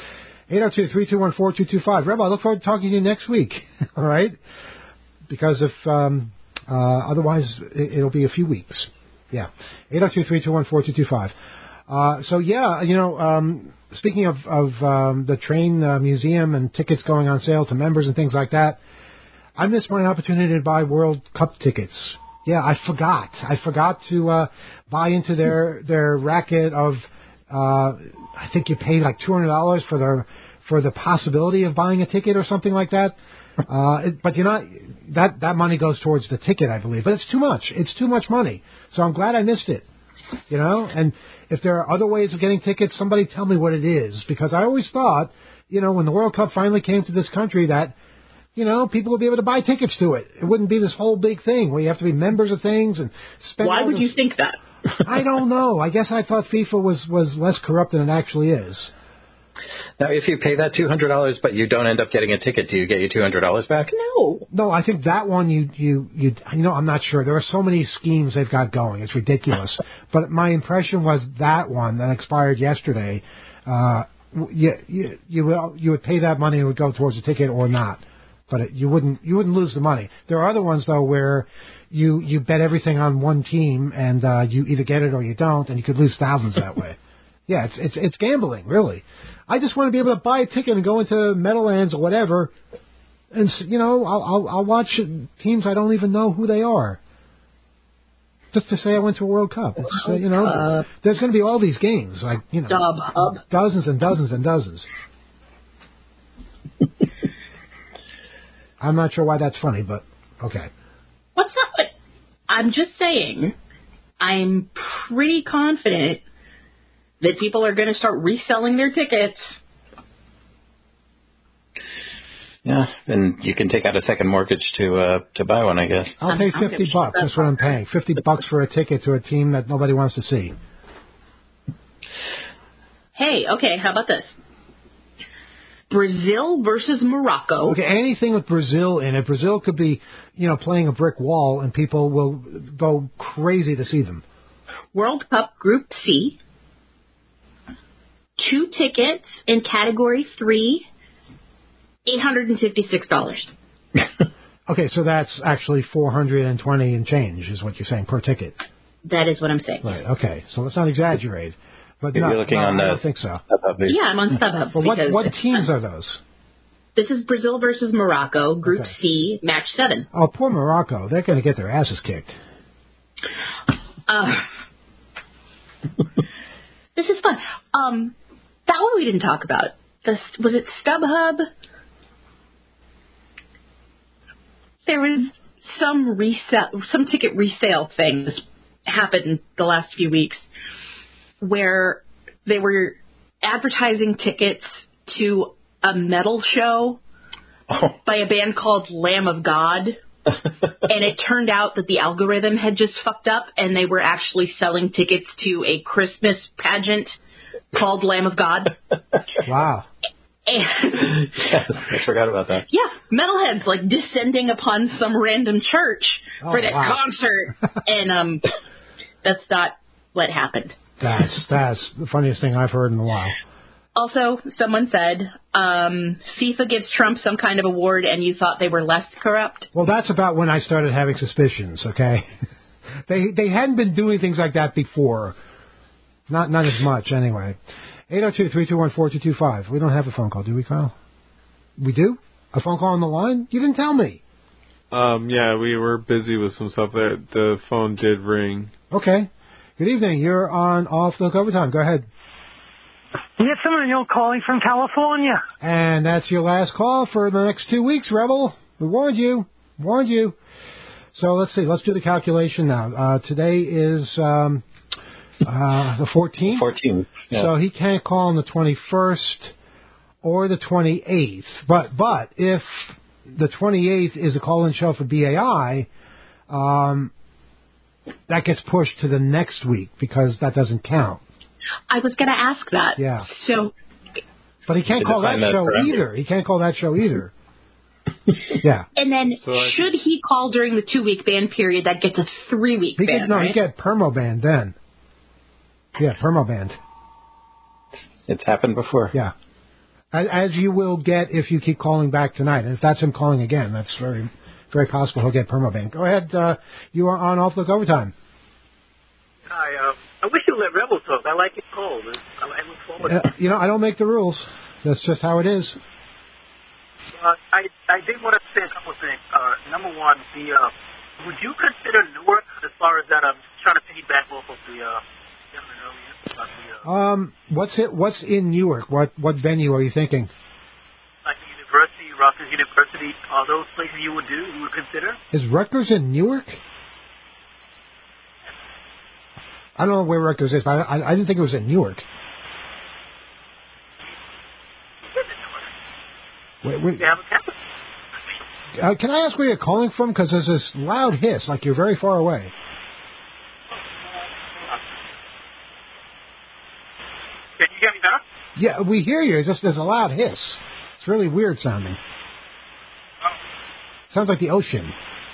A: eight oh two, three two one, four two two five. Rebel, I look forward to talking to you next week. All right? Because if um, uh, otherwise, it, it'll be a few weeks. Yeah. eight oh two, three two one, four two two five. Uh, so, yeah, you know, um, speaking of, of um, the train uh, museum and tickets going on sale to members and things like that, I missed my opportunity to buy World Cup tickets. Yeah, I forgot. I forgot to uh, buy into their their racket of, uh, I think you pay like two hundred dollars for the, for the possibility of buying a ticket or something like that. Uh, it, but you're not, that, that money goes towards the ticket, I believe. But it's too much. It's too much money. So I'm glad I missed it. You know, and if there are other ways of getting tickets, somebody tell me what it is. Because I always thought, you know, when the World Cup finally came to this country that, you know, people would be able to buy tickets to it. It wouldn't be this whole big thing where you have to be members of things and spend.
C: Why
A: all
C: would
A: this.
C: you think that?
A: I don't know. I guess I thought FIFA was, was less corrupt than it actually is.
B: Now, if you pay that two hundred dollars but you don't end up getting a ticket, do you get your two hundred dollars back?
C: No.
A: No, I think that one you, you, you, you know, I'm not sure. There are so many schemes they've got going. It's ridiculous. But my impression was that one that expired yesterday, uh, you, you, you, would, you would pay that money and it would go towards the ticket or not. But it, you wouldn't, you wouldn't lose the money. There are other ones though where you, you bet everything on one team and, uh, you either get it or you don't and you could lose thousands that way. Yeah, it's, it's, it's gambling, really. I just want to be able to buy a ticket and go into Meadowlands or whatever, and you know, I'll, I'll, I'll watch teams I don't even know who they are, just to say I went to a World Cup. It's, uh, you know, uh, there's going to be all these games, like you know,
C: Dub Hub.
A: dozens and dozens and dozens. I'm not sure why that's funny, but okay.
C: What's that? I'm just saying, I'm pretty confident that people are going to start reselling their tickets.
B: Yeah, and you can take out a second mortgage to uh, to buy one, I guess.
A: I'll pay fifty bucks. That's what I'm paying. Fifty bucks for a ticket to a team that nobody wants to see.
C: Hey, okay, how about this? Brazil versus Morocco.
A: Okay, anything with Brazil in it. Brazil could be, you know, playing a brick wall, and people will go crazy to see them.
C: World Cup Group C. Two tickets in Category three, eight hundred fifty-six dollars.
A: Okay, so that's actually four hundred twenty and change is what you're saying per ticket.
C: That is what I'm saying.
A: Right, okay. So let's not exaggerate. But
B: If
A: no,
B: you're looking
A: no,
B: on
A: I
B: the
A: don't think so.
B: StubHub.
C: Yeah, I'm on StubHub.
A: But what, what
C: because
A: teams are those?
C: This is Brazil versus Morocco, Group
A: Okay.
C: C, Match seven.
A: Oh, poor Morocco. They're going to get their asses kicked.
C: Uh, this is fun. Um, that one we didn't talk about. The, was it StubHub? There was some resale, some ticket resale thing that's happened the last few weeks where they were advertising tickets to a metal show
B: Oh.
C: by a band called Lamb of God. And it turned out that the algorithm had just fucked up and they were actually selling tickets to a Christmas pageant called Lamb of God.
A: Wow.
C: And
B: Yes, I forgot about that.
C: yeah, metalheads like descending upon some random church
A: Oh,
C: for this
A: wow.
C: concert. And um that's not what happened.
A: That's, that's the funniest thing I've heard in a while.
C: Also, someone said um, FIFA gives Trump some kind of award and you thought they were less corrupt.
A: Well, that's about when I started having suspicions, okay? they they hadn't been doing things like that before. Not not as much, anyway. eight oh two, three two one, four two two five. We don't have a phone call, do we, Kyle? We do? A phone call on the line? You didn't tell me.
E: Um, yeah, we were busy with some stuff. There, the phone did ring.
A: Okay. Good evening. You're on Off the Hook Overtime. Go ahead.
G: Yes, Emmanuel calling from California.
A: And that's your last call for the next two weeks, Rebel. We warned you. Warned you. So let's see. Let's do the calculation now. Uh, today is um, uh, the fourteenth.
B: fourteen. Yeah.
A: So he can't call on the twenty-first or the twenty-eighth. But but if the twenty-eighth is a call-in show for B A I, um, that gets pushed to the next week because that doesn't count.
C: I was going to ask that.
A: Yeah.
C: So,
A: But he can't
B: To
A: call that
B: define that
A: show
B: forever.
A: either. He can't call that show either. Yeah.
C: and then
E: So I-
C: should he call during the two-week ban period, that gets a three-week
A: He
C: ban,
A: could, no,
C: right?
A: he get permabanned then. Yeah, permabanned.
B: It's happened before.
A: Yeah. as, as you will get if you keep calling back tonight. And if that's him calling again, that's very, very possible he'll get permaban. Go ahead. Uh, you are on Off Look Overtime.
H: Hi. Uh, I wish you let Rebel talk. I like it cold. I, I look forward to
A: Uh,
H: it.
A: you know, I don't make the rules. That's just how it is.
H: Uh, I I did want to say a couple of things. Uh, number one, the uh, would you consider Newark as far as that? I'm trying to piggyback off of the uh, gentleman earlier about the uh,
A: Um, what's it? What's in Newark? What what venue are you thinking?
H: like the university, Rutgers University. Are those places you would do? You would consider?
A: Is Rutgers in Newark? I don't know where Rutgers is, but I, I, I didn't think it was in Newark. Wait, wait.
H: They have a campus.
A: Uh, can I ask where you're calling from? Because there's this loud hiss, like you're very far away.
H: Can you hear me better?
A: Yeah, we hear you. It's just there's a loud hiss. It's really weird sounding. Sounds like the ocean.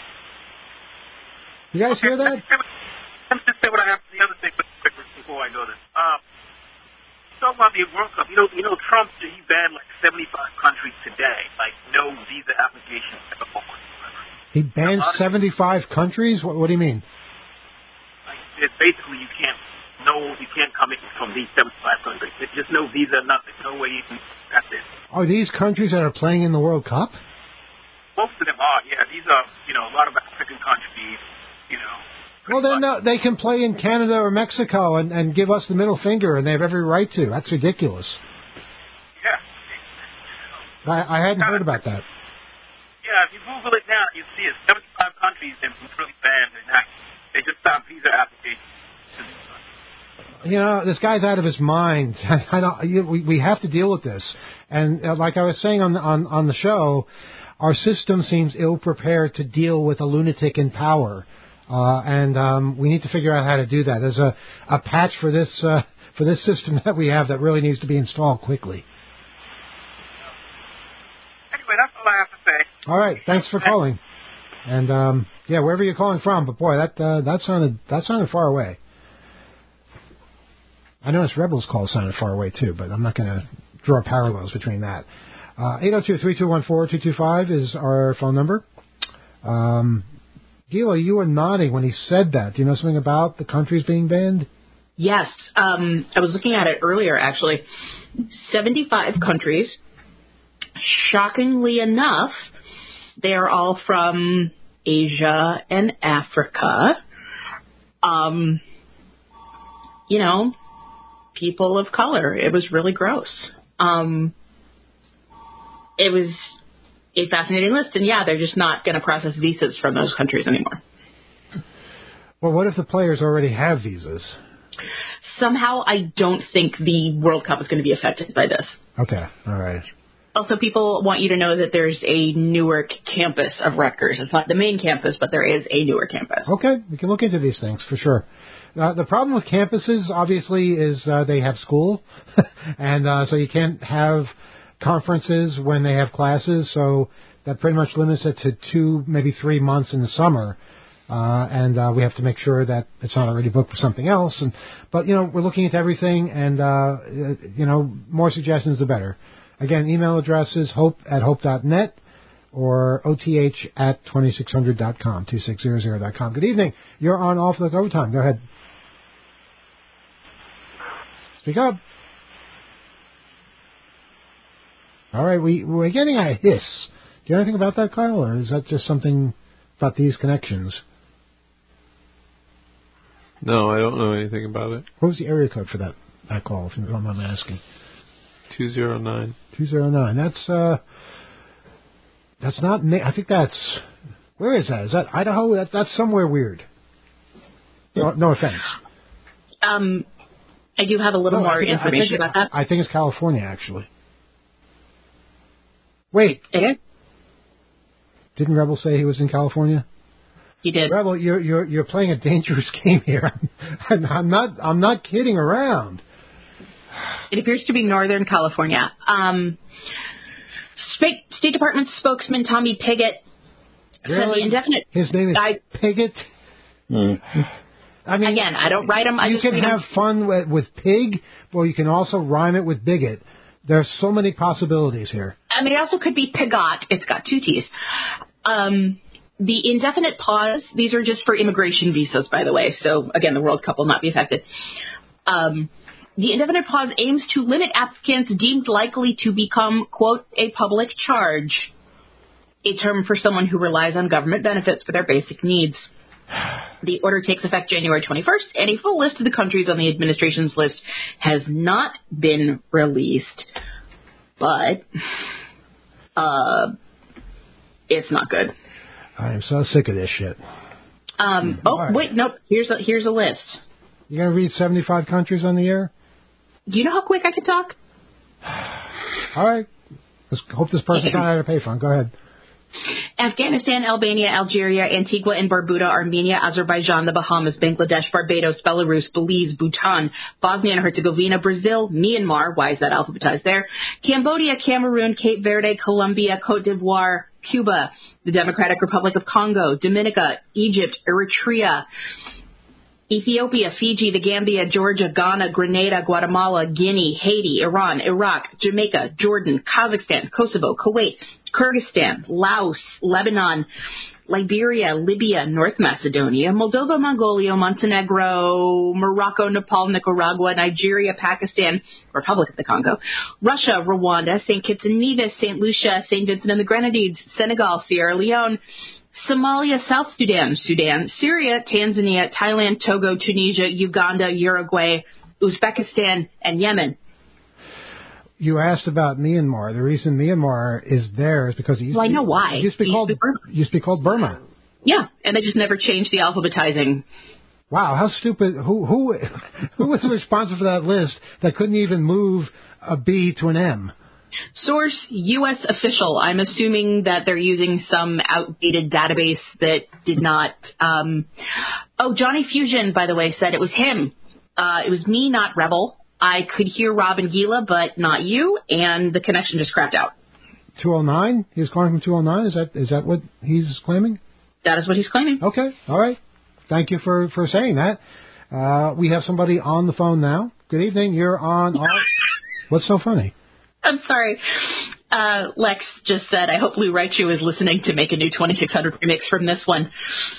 A: You guys hear that?
H: Let me just say what I have. The other thing, quick before I go there. Uh, talking about the World Cup, you know, you know, Trump he banned like seventy-five countries today, like no visa applications ever forward.
A: He banned seventy-five countries? What, what do you mean?
H: Like, it's basically, you can't, no, you can't come in from these seventy-five countries. There's just no visa, nothing, no way you can. That's it.
A: Are these countries that are playing in the World Cup?
H: Most of them are, yeah. These are, you know, a lot of African countries, you know.
A: Well, then uh, they can play in Canada or Mexico and, and give us the middle finger, and they have every right to. That's ridiculous.
H: Yeah.
A: I, I hadn't heard about that.
H: Yeah, if you Google it now, you see it. seventy-five countries have really banned it. They just stopped visa applications.
A: You know, this guy's out of his mind. I don't, you, we, we have to deal with this. And uh, like I was saying on, the, on, on the show, our system seems ill-prepared to deal with a lunatic in power. Uh, and um, we need to figure out how to do that. There's a, a patch for this uh, for this system that we have that really needs to be installed quickly.
H: Anyway, that's all I have to say.
A: All right, thanks for calling. And um, yeah, wherever you're calling from, but boy, that uh, that sounded that sounded far away. I noticed Rebel's call sounded far away too, but I'm not going to draw parallels between that. Uh, eight oh two, three two one, four two two five is our phone number. Um, Gila, you were nodding when he said that. Do you know something about the countries being banned?
C: Yes. Um, I was looking at it earlier, actually. seventy-five countries. Shockingly enough, they are all from Asia and Africa. Um, you know, people of color. It was really gross. Um, it was a fascinating list, and yeah, they're just not going to process visas from those countries anymore.
A: Well, what if the players already have visas?
C: Somehow, I don't think the World Cup is going to be affected by this.
A: Okay, all right.
C: Also, people want you to know that there's a Newark campus of Rutgers. It's not the main campus, but there is a Newark campus.
A: Okay, we can look into these things for sure. Uh, the problem with campuses, obviously, is uh, they have school, and uh, so you can't have conferences when they have classes, so that pretty much limits it to two, maybe three months in the summer. Uh, and uh, we have to make sure that it's not already booked for something else. And but you know, we're looking into everything, and uh, you know, more suggestions the better. Again, email address is hope at hope dot net or oth at twenty-six hundred dot com, twenty-six hundred dot com. Good evening. You're on Off Look Overtime. Go ahead. Speak up. All right, we, we're getting a hiss. Do you know anything about that, Kyle, or is that just something about these connections?
E: No, I don't know anything about it.
A: What was the area code for that, that call, if you don't mind me asking?
E: two zero nine.
A: two zero nine. That's, uh, that's not, I think that's, where is that? Is that Idaho? That, that's somewhere weird. No, no offense.
C: Um, I do have a little
A: no,
C: more
A: think,
C: information
A: about
C: that.
A: I think it's California, actually. Wait.
C: It is?
A: Didn't Rebel say he was in California?
C: He did.
A: Rebel, you're you're you're playing a dangerous game here. I'm, I'm not I'm not kidding around.
C: It appears to be Northern California. Um, State, State Department spokesman Tommy Pigott
A: really?
C: said the indefinite.
A: His name is
C: I,
A: Pigott.
B: Mm.
A: I mean,
C: again, I don't write them. I
A: you
C: just
A: can
C: read
A: have
C: them.
A: fun with, with pig, or you can also rhyme it with bigot. There's so many possibilities here.
C: I mean, it also could be Pigot. It's got two T's. Um, the indefinite pause, these are just for immigration visas, by the way. So, again, the World Cup will not be affected. Um, the indefinite pause aims to limit applicants deemed likely to become, quote, a public charge, a term for someone who relies on government benefits for their basic needs. The order takes effect January twenty-first, and a full list of the countries on the administration's list has not been released. But uh, it's not good.
A: I am so sick of this shit.
C: Um, oh, right. wait, nope. Here's a, here's a list.
A: You're going to read seventy-five countries on the air?
C: Do you know how quick I can talk?
A: All right. Let's hope this person got out of a payphone. Go ahead.
C: Afghanistan, Albania, Algeria, Antigua and Barbuda, Armenia, Azerbaijan, the Bahamas, Bangladesh, Barbados, Belarus, Belize, Bhutan, Bosnia and Herzegovina, Brazil, Myanmar, why is that alphabetized there? Cambodia, Cameroon, Cape Verde, Colombia, Cote d'Ivoire, Cuba, the Democratic Republic of Congo, Dominica, Egypt, Eritrea, Ethiopia, Fiji, the Gambia, Georgia, Ghana, Grenada, Guatemala, Guinea, Haiti, Iran, Iraq, Jamaica, Jordan, Kazakhstan, Kosovo, Kuwait, Kyrgyzstan, Laos, Lebanon, Liberia, Libya, North Macedonia, Moldova, Mongolia, Montenegro, Morocco, Nepal, Nicaragua, Nigeria, Pakistan, Republic of the Congo, Russia, Rwanda, Saint Kitts and Nevis, Saint Lucia, Saint Vincent and the Grenadines, Senegal, Sierra Leone, Somalia, South Sudan, Sudan, Syria, Tanzania, Thailand, Togo, Tunisia, Uganda, Uruguay, Uzbekistan, and Yemen.
A: You asked about Myanmar. The reason Myanmar is there is because it used,
C: well, I know
A: to, be,
C: why.
A: It used to be
C: it
A: called
C: used to be
A: used to be called Burma.
C: Yeah, and they just never changed the alphabetizing.
A: Wow, how stupid! Who who who was responsible for that list that couldn't even move a B to an M?
C: Source, U S official. I'm assuming that they're using some outdated database that did not... Um, oh, Johnny Fusion, by the way, said it was him. Uh, it was me, not Rebel. I could hear Rob and Gila, but not you, and the connection just crapped out.
A: two oh nine? He was calling from two oh nine? Is that is that what he's claiming?
C: That is what he's claiming.
A: Okay, all right. Thank you for, for saying that. Uh, we have somebody on the phone now. Good evening. You're on... Our... What's so funny?
C: I'm sorry. Uh, Lex just said, I hope Lou Raichu is listening to make a new twenty-six hundred remix from this one.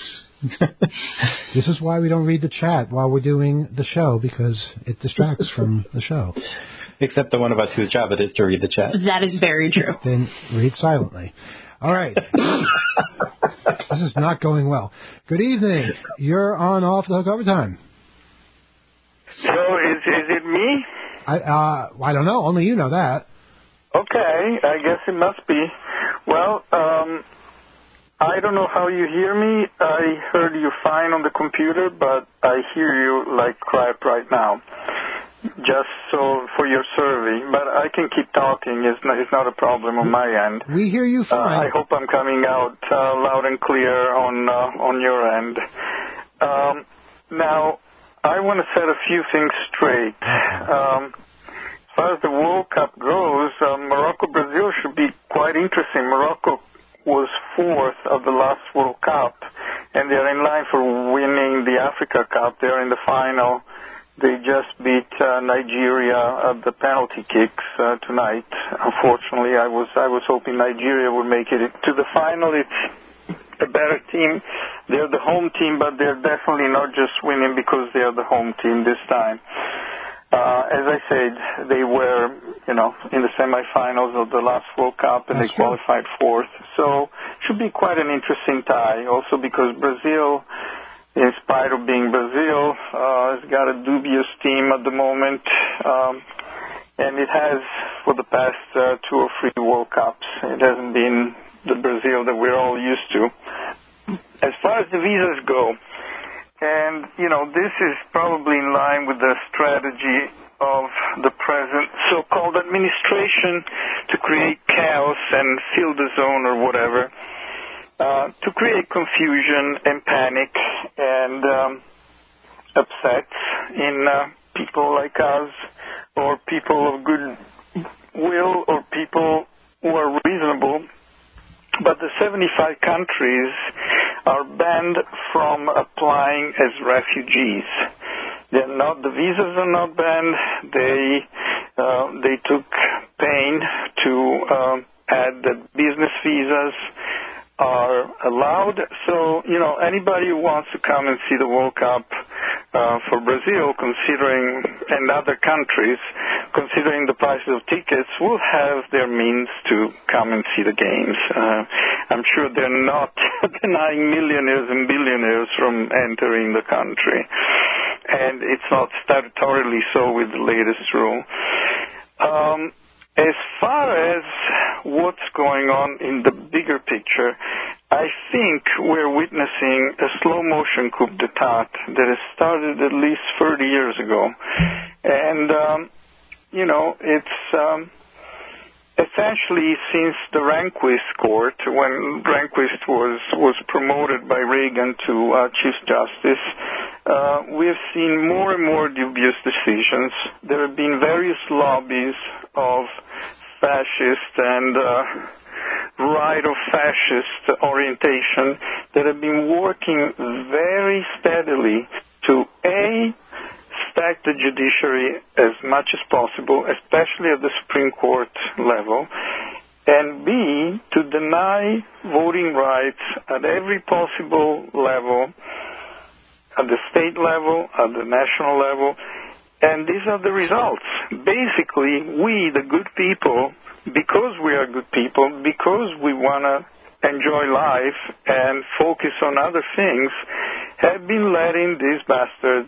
A: This is why we don't read the chat while we're doing the show, because it distracts from the show.
B: Except the one of us whose job it is to read the chat.
C: That is very true.
A: Then read silently. All right. This is not going well. Good evening. You're on Off the Hook Overtime.
I: So is, is it me?
A: I uh, I don't know. Only you know that.
I: Okay, I guess it must be. Well, um, I don't know how you hear me. I heard you fine on the computer, but I hear you like crap right now. Just so for your survey, but I can keep talking. It's not, it's not a problem on my end.
A: We hear you fine.
I: Uh, I hope I'm coming out uh, loud and clear on uh, on your end. Um, now, I want to set a few things straight. Um, as far as the World Cup goes, uh, Morocco-Brazil should be quite interesting. Morocco was fourth of the last World Cup, and they're in line for winning the Africa Cup. They're in the final. They just beat uh, Nigeria at the penalty kicks uh, tonight. Unfortunately, I was I was hoping Nigeria would make it to the final. It's a better team. They're the home team, but they're definitely not just winning because they're the home team this time. Uh, as I said, they were, you know, in the semifinals of the last World Cup, and That's they qualified true. fourth. So should be quite an interesting tie. Also because Brazil, in spite of being Brazil, uh, has got a dubious team at the moment, um, and it has for the past uh, two or three World Cups. It hasn't been the Brazil that we're all used to. As far as the visas go, and, you know, this is probably in line with the strategy of the present so-called administration to create chaos and fill the zone or whatever, uh, to create confusion and panic and um, upset in uh, people like us or people of good will or people who are reasonable. But the seventy-five countries are banned from applying as refugees. They're not, the visas are not banned. They uh, they took campaign to um, add that business visas are allowed. So, you know, anybody who wants to come and see the World Cup uh, for Brazil, considering, and other countries, considering the prices of tickets, will have their means to come and see the games. Uh, I'm sure they're not denying millionaires and billionaires from entering the country. And it's not statutorily so with the latest rule. Um, As far as what's going on in the bigger picture, I think we're witnessing a slow-motion coup d'etat that has started at least thirty years ago. And, um, you know, it's um, essentially since the Rehnquist court, when Rehnquist was, was promoted by Reagan to uh, Chief Justice, uh, we have seen more and more dubious decisions. There have been various lobbies of fascist and uh, right of fascist orientation that have been working very steadily to A, stack the judiciary as much as possible, especially at the Supreme Court level, and B, to deny voting rights at every possible level, at the state level, at the national level, and these are the results. Basically, we, the good people, because we are good people, because we want to enjoy life and focus on other things, have been letting these bastards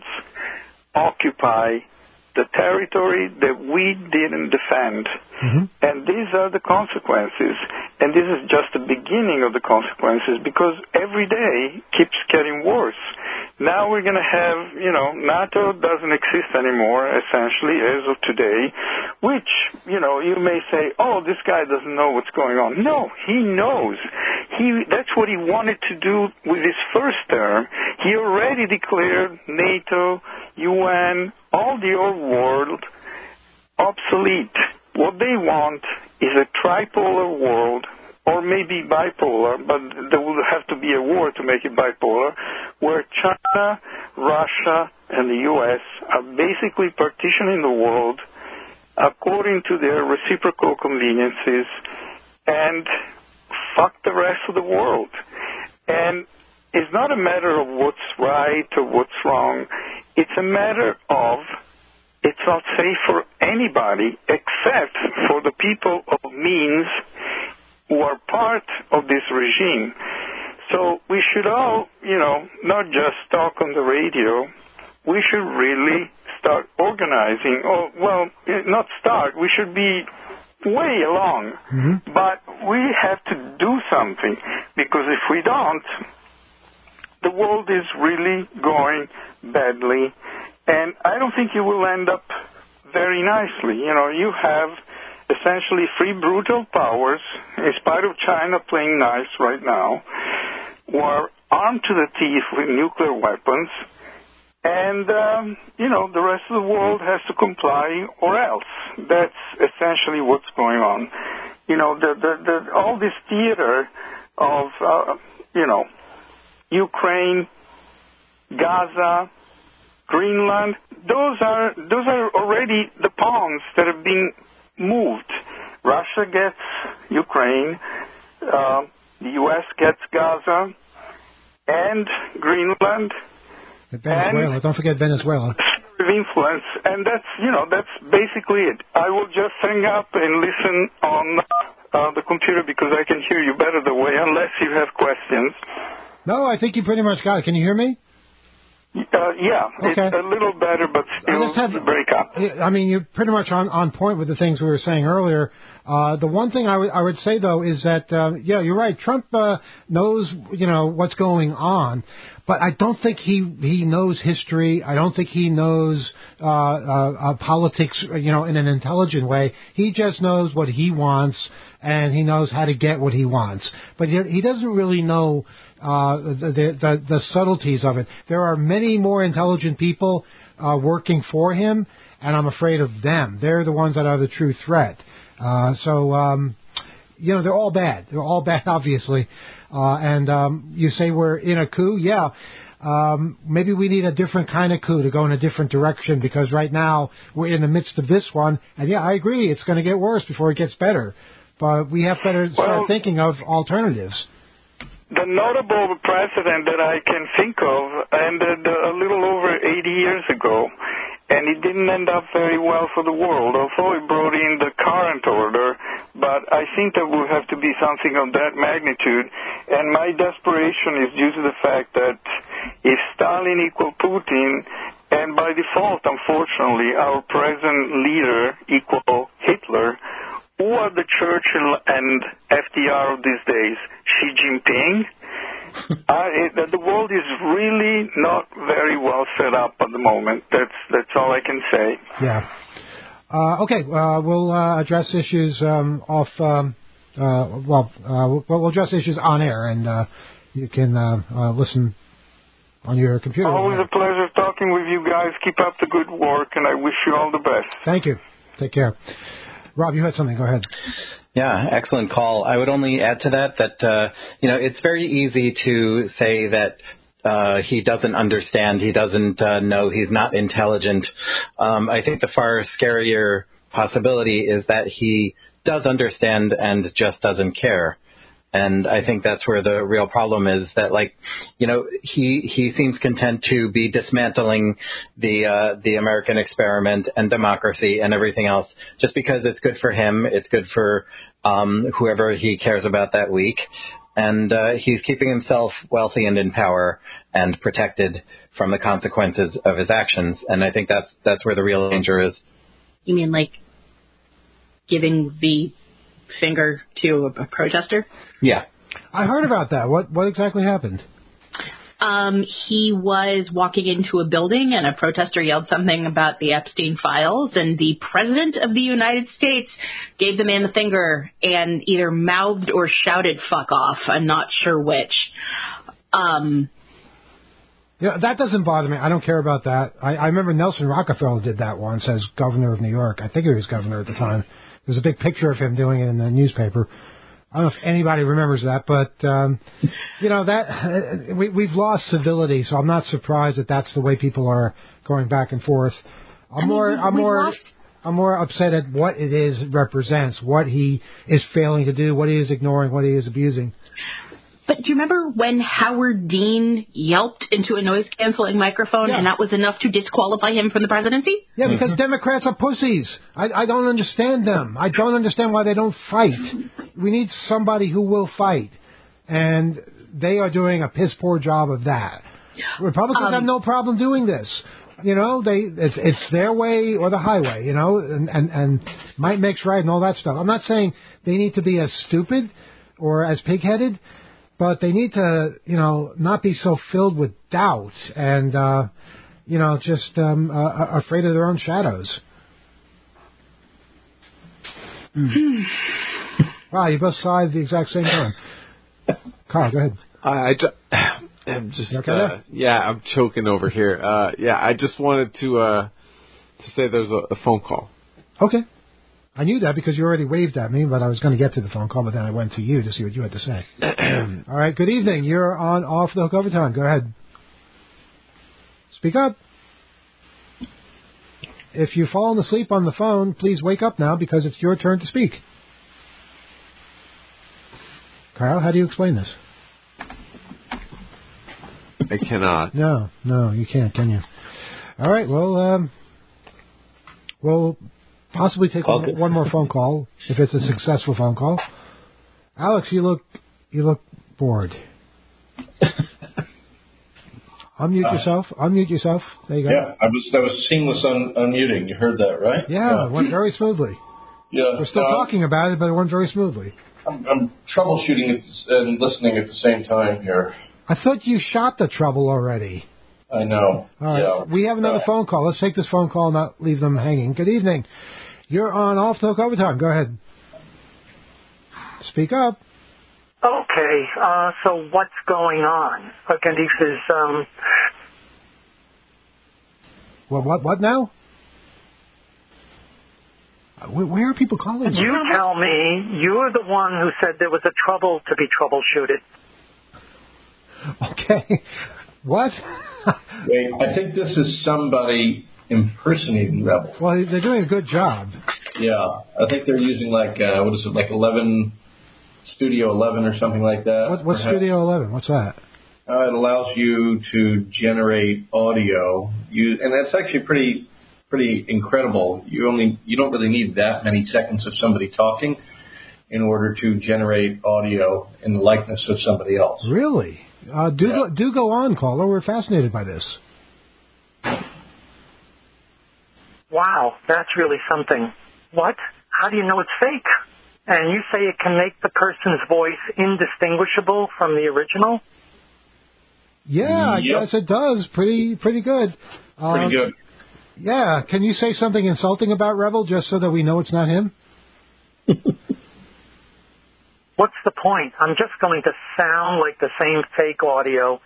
I: occupy the territory that we didn't defend. Mm-hmm. And these are the consequences. And this is just the beginning of the consequences, because every day keeps getting worse. Now we're going to have, you know, NATO doesn't exist anymore, essentially, as of today, which, you know, you may say, oh, this guy doesn't know what's going on. No, he knows. He, that's what he wanted to do with his first term. He already declared NATO, U N, all the old world obsolete. What they want is a tripolar world, or maybe bipolar, but there will have to be a war to make it bipolar, where China, Russia, and the U S are basically partitioning the world according to their reciprocal conveniences and fuck the rest of the world. And it's not a matter of what's right or what's wrong. It's a matter of it's not safe for anybody except for the people of means who are part of this regime. So we should all, you know, not just talk on the radio. We should really start organizing. Or, well, not start. We should be way along. Mm-hmm. But we have to do something, because if we don't, the world is really going badly. And I don't think it will end up very nicely. You know, you have essentially three brutal powers, in spite of China playing nice right now, who are armed to the teeth with nuclear weapons, and, um, you know, the rest of the world has to comply or else. That's essentially what's going on. You know, the, the, the, all this theater of, uh, you know, Ukraine, Gaza, Greenland, those are those are already the pawns that have been moved. Russia gets Ukraine, uh, the U S gets Gaza, and Greenland.
A: Venezuela. And don't forget Venezuela.
I: Of influence, and that's you know that's basically it. I will just hang up and listen on uh, the computer because I can hear you better that way, unless you have questions.
A: No, I think you pretty much got it. Can you hear me?
I: Uh, yeah, okay. It's a little better, but still have, break up.
A: I mean, you're pretty much on, on point with the things we were saying earlier. Uh, the one thing I, w- I would say, though, is that, uh, yeah, you're right. Trump uh, knows, you know, what's going on, but I don't think he, he knows history. I don't think he knows uh, uh, uh, politics, you know, in an intelligent way. He just knows what he wants, and he knows how to get what he wants. But he, he doesn't really know Uh, the, the the subtleties of it. There are many more intelligent people uh, working for him, and I'm afraid of them. They're the ones that are the true threat. Uh, so, um, you know, they're all bad. They're all bad, obviously. Uh, and um, you say we're in a coup? Yeah. Um, maybe we need a different kind of coup to go in a different direction, because right now we're in the midst of this one. And, yeah, I agree, it's going to get worse before it gets better. But we have better start
I: Well,
A: thinking of alternatives.
I: The notable precedent that I can think of ended a little over eighty years ago, and it didn't end up very well for the world, although it brought in the current order. But I think there will have to be something of that magnitude, and my desperation is due to the fact that if Stalin equal Putin, and by default, unfortunately, our present leader equal Hitler, who are the Churchill and F D R of these days? Xi Jinping? uh, it, the world is really not very well set up at the moment. That's that's all I can say.
A: Yeah. Uh, okay, uh, we'll uh, address issues um, off. Um, uh, well, uh, we'll, we'll address issues on air, and uh, you can uh, uh, listen on your computer.
I: Always a pleasure talking with you guys. Keep up the good work, and I wish you all the best.
A: Thank you. Take care. Rob, you had something. Go ahead.
B: Yeah, excellent call. I would only add to that that, uh, you know, it's very easy to say that uh, he doesn't understand, he doesn't uh, know, he's not intelligent. Um, I think the far scarier possibility is that he does understand and just doesn't care. And I think that's where the real problem is, that, like, you know, he he seems content to be dismantling the uh, the American experiment and democracy and everything else just because it's good for him, it's good for um, whoever he cares about that week. And uh, he's keeping himself wealthy and in power and protected from the consequences of his actions. And I think that's that's where the real danger is.
C: You mean like giving the finger to a, a protester?
B: Yeah.
A: I heard about that. What what exactly happened?
C: Um, he was walking into a building and a protester yelled something about the Epstein files, and the president of the United States gave the man the finger and either mouthed or shouted "fuck off." I'm not sure which. Um,
A: Yeah, that doesn't bother me. I don't care about that. I, I remember Nelson Rockefeller did that once as governor of New York. I think he was governor at the time. There's a big picture of him doing it in the newspaper. I don't know if anybody remembers that, but, um, you know, that we, we've lost civility, so I'm not surprised that that's the way people are going back and forth. I'm
C: I mean,
A: more,
C: we,
A: I'm more,
C: lost...
A: I'm more upset at what it is represents, what he is failing to do, what he is ignoring, what he is abusing.
C: But do you remember when Howard Dean yelped into a noise-canceling microphone,
A: yeah.
C: and that was enough to disqualify him from the presidency?
A: Yeah, because mm-hmm. Democrats are pussies. I, I don't understand them. I don't understand why they don't fight. We need somebody who will fight, and they are doing a piss-poor job of that. Republicans um, have no problem doing this. You know, they it's it's their way or the highway, you know, and, and, and might makes right and all that stuff. I'm not saying they need to be as stupid or as pig-headed, but they need to, you know, not be so filled with doubt and, uh, you know, just um, uh, afraid of their own shadows. Mm. Wow, you both sighed at the exact same time. Carl, go ahead.
E: I, I just, I'm just,
A: okay
E: uh, yeah, I'm choking over here. Uh, yeah, I just wanted to uh, to say there's a, a phone call.
A: Okay. I knew that because you already waved at me, but I was going to get to the phone call, but then I went to you to see what you had to say. All right, good evening. You're on Off the Hook Overtime. Go ahead. Speak up. If you've fallen asleep on the phone, please wake up now because it's your turn to speak. Kyle, how do you explain this?
E: I cannot.
A: No, no, you can't, can you? All right, well, um, we'll possibly take one, one more phone call if it's a successful phone call. Alex, you look you look bored. Unmute uh, yourself. Unmute yourself. There you go.
D: Yeah, I was that was seamless un, unmuting. You heard that, right?
A: Yeah, yeah, it went very smoothly.
D: Yeah,
A: we're still uh, talking about it, but it went very smoothly.
D: I'm, I'm troubleshooting it and listening at the same time here.
A: I thought you shot the trouble already.
D: I know.
A: All right.
D: Yeah.
A: We have another uh, phone call. Let's take this phone call and not leave them hanging. Good evening. You're on Off the Hook Overtime. Go ahead. Speak up.
G: Okay. Uh, so what's going on? Okay, this is, um...
A: Well, what, what now? Where, where are people calling?
G: You from? Tell me. You're the one who said there was a trouble to be troubleshooted.
A: Okay. What?
D: Wait, I think this is somebody impersonating Rebel.
A: Well, they're doing a good job.
D: Yeah, I think they're using like, uh, what is it, like eleven, Studio eleven or something like that.
A: What, what's Studio eleven? What's that?
D: Uh, it allows you to generate audio, you, and that's actually pretty pretty incredible. You only you don't really need that many seconds of somebody talking in order to generate audio in the likeness of somebody else.
A: Really? Uh, do
D: yeah.
A: go, do go on, caller. We're fascinated by this.
G: Wow, that's really something. What? How do you know it's fake? And you say it can make the person's voice indistinguishable from the original?
A: Yeah, I
D: yep.
A: guess it does. Pretty pretty good.
D: Pretty
A: um,
D: good.
A: Yeah. Can you say something insulting about Rebel just so that we know it's not him?
G: What's the point? I'm just going to sound like the same fake audio.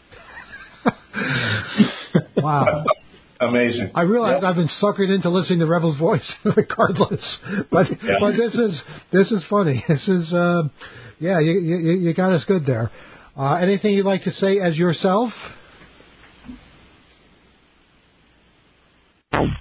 A: Wow.
D: Amazing.
A: I realize
D: yep.
A: I've been suckered into listening to Rebel's voice regardless. But
D: yeah.
A: but this is this is funny. This is uh, yeah, you, you you got us good there. Uh, anything you'd like to say as yourself? All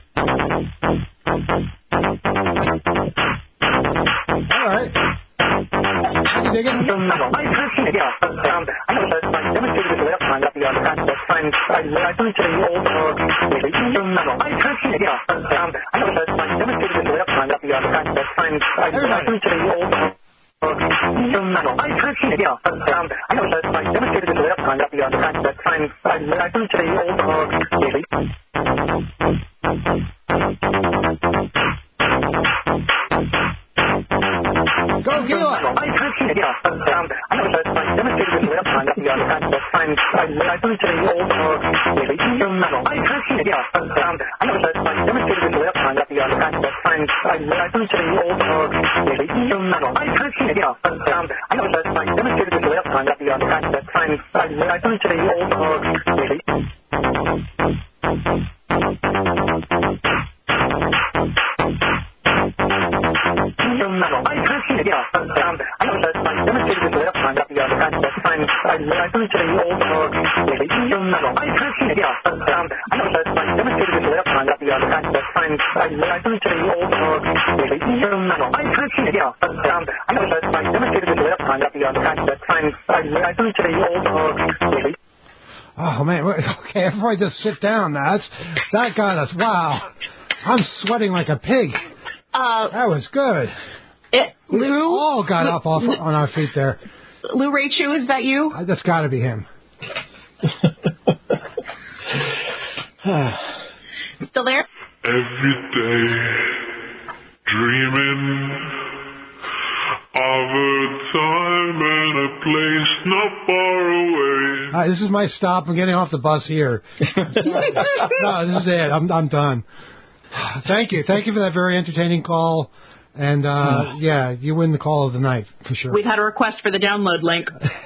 A: right. How do you dig it?
G: I personally, yeah, um, I know that I demonstrated this last time that the uh, fact that I'm, I, I don't say old or I personally, yeah, um, I know that I demonstrated this last time that the uh, fact that I'm, I, I don't say old or I personally, yeah, um, I know that I demonstrated this last time that the uh, fact that I'm, I, I don't say old or
A: Go, Gila!
G: I personally, yeah, um, I know that I demonstrated this last time that the uh, fact that I'm, I, I don't say old or I personally, yeah, um, I know that I demonstrated this last time that the uh, fact that I'm, I, I don't say old or I personally, yeah, um, I know that I demonstrated this last time that the uh, fact that I'm, I, I don't say old or I personally, yeah, um, I know that I demonstrated this last time that the uh, fact that I'm, I, I don't say old or I personally, yeah, um, I know that I demonstrated this last time that the uh, fact that I'm, I, I don't say old or I personally, yeah, um, I know that I demonstrated this last time that the uh, fact that I'm, I, I don't say old or
A: Oh, man. Okay, everybody just sit down. That's, that got us. Wow. I'm sweating like a pig.
C: Uh,
A: that was good.
C: It,
A: we
C: Lou?
A: all got
C: Lou,
A: up off
C: Lou,
A: on our feet there.
C: Lou Raichu, is that you?
A: Uh, that's got to be him.
C: Still there?
J: Every day, dreaming of a time and a place not far away.
A: Uh, this is my stop. I'm getting off the bus here. No, this is it. I'm I'm done. Thank you. Thank you for that very entertaining call. And, uh, yeah, you win the call of the night, for sure.
C: We've had a request for the download link.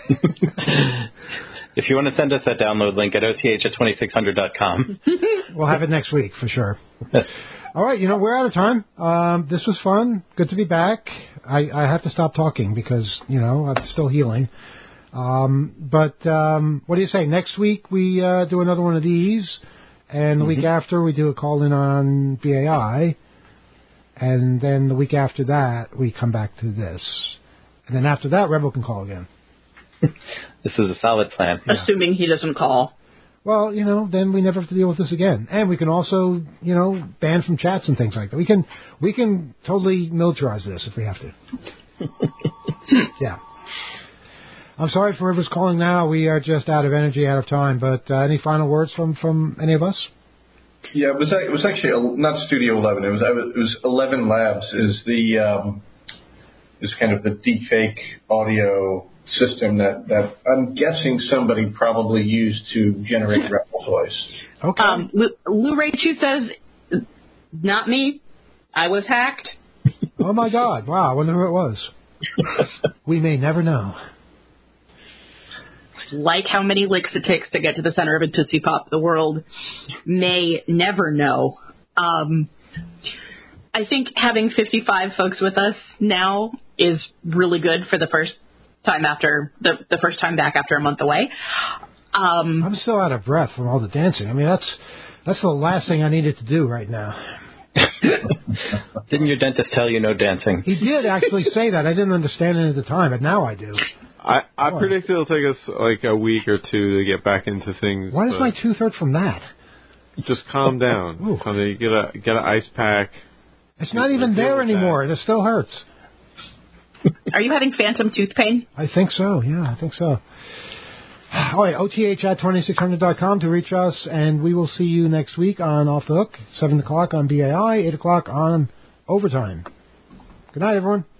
B: If you want to send us that download link at O T H at twenty-six hundred dot com.
A: We'll have it next week, for sure. All right, you know, we're out of time. Um, this was fun. Good to be back. I, I have to stop talking because, you know, I'm still healing. Um, but um, what do you say? Next week we uh, do another one of these. And the mm-hmm. week after, we do a call-in on B A I. And then the week after that, we come back to this. And then after that, Rebel can call again.
B: This is a solid plan.
C: Yeah. Assuming he doesn't call.
A: Well, you know, then we never have to deal with this again. And we can also, you know, ban from chats and things like that. We can we can totally militarize this if we have to. Yeah. I'm sorry for whoever's calling now. We are just out of energy, out of time. But uh, any final words from, from any of us?
D: Yeah, it was it was actually not Studio eleven. It was it was Eleven Labs is the um, is kind of the deepfake audio system that, that I'm guessing somebody probably used to generate Rebel's voice.
A: Okay.
C: Um, Lou, Lou Raichu says, not me. I was hacked.
A: Oh my God! Wow, I wonder who it was. We may never know.
C: Like how many licks it takes to get to the center of a Tootsie Pop, the world may never know. Um, I think having fifty-five folks with us now is really good for the first time after the, the first time back after a month away. Um,
A: I'm still out of breath from all the dancing. I mean, that's that's the last thing I needed to do right now.
B: Didn't your dentist tell you no dancing?
A: He did actually say that. I didn't understand it at the time, but now I do.
E: I, I
A: Oh.
E: predict it'll take us like a week or two to get back into things.
A: Why does
E: but
A: my tooth hurt from that?
E: Just calm down.
A: Ooh.
E: Calm down. You get a get an ice pack.
A: It's not even there anymore. It still hurts.
C: are you having phantom tooth pain?
A: I think so. Yeah, I think so. All right, O T H at twenty-six hundred dot com to reach us, and we will see you next week on Off the Hook, seven o'clock on B A I, eight o'clock on Overtime. Good night, everyone.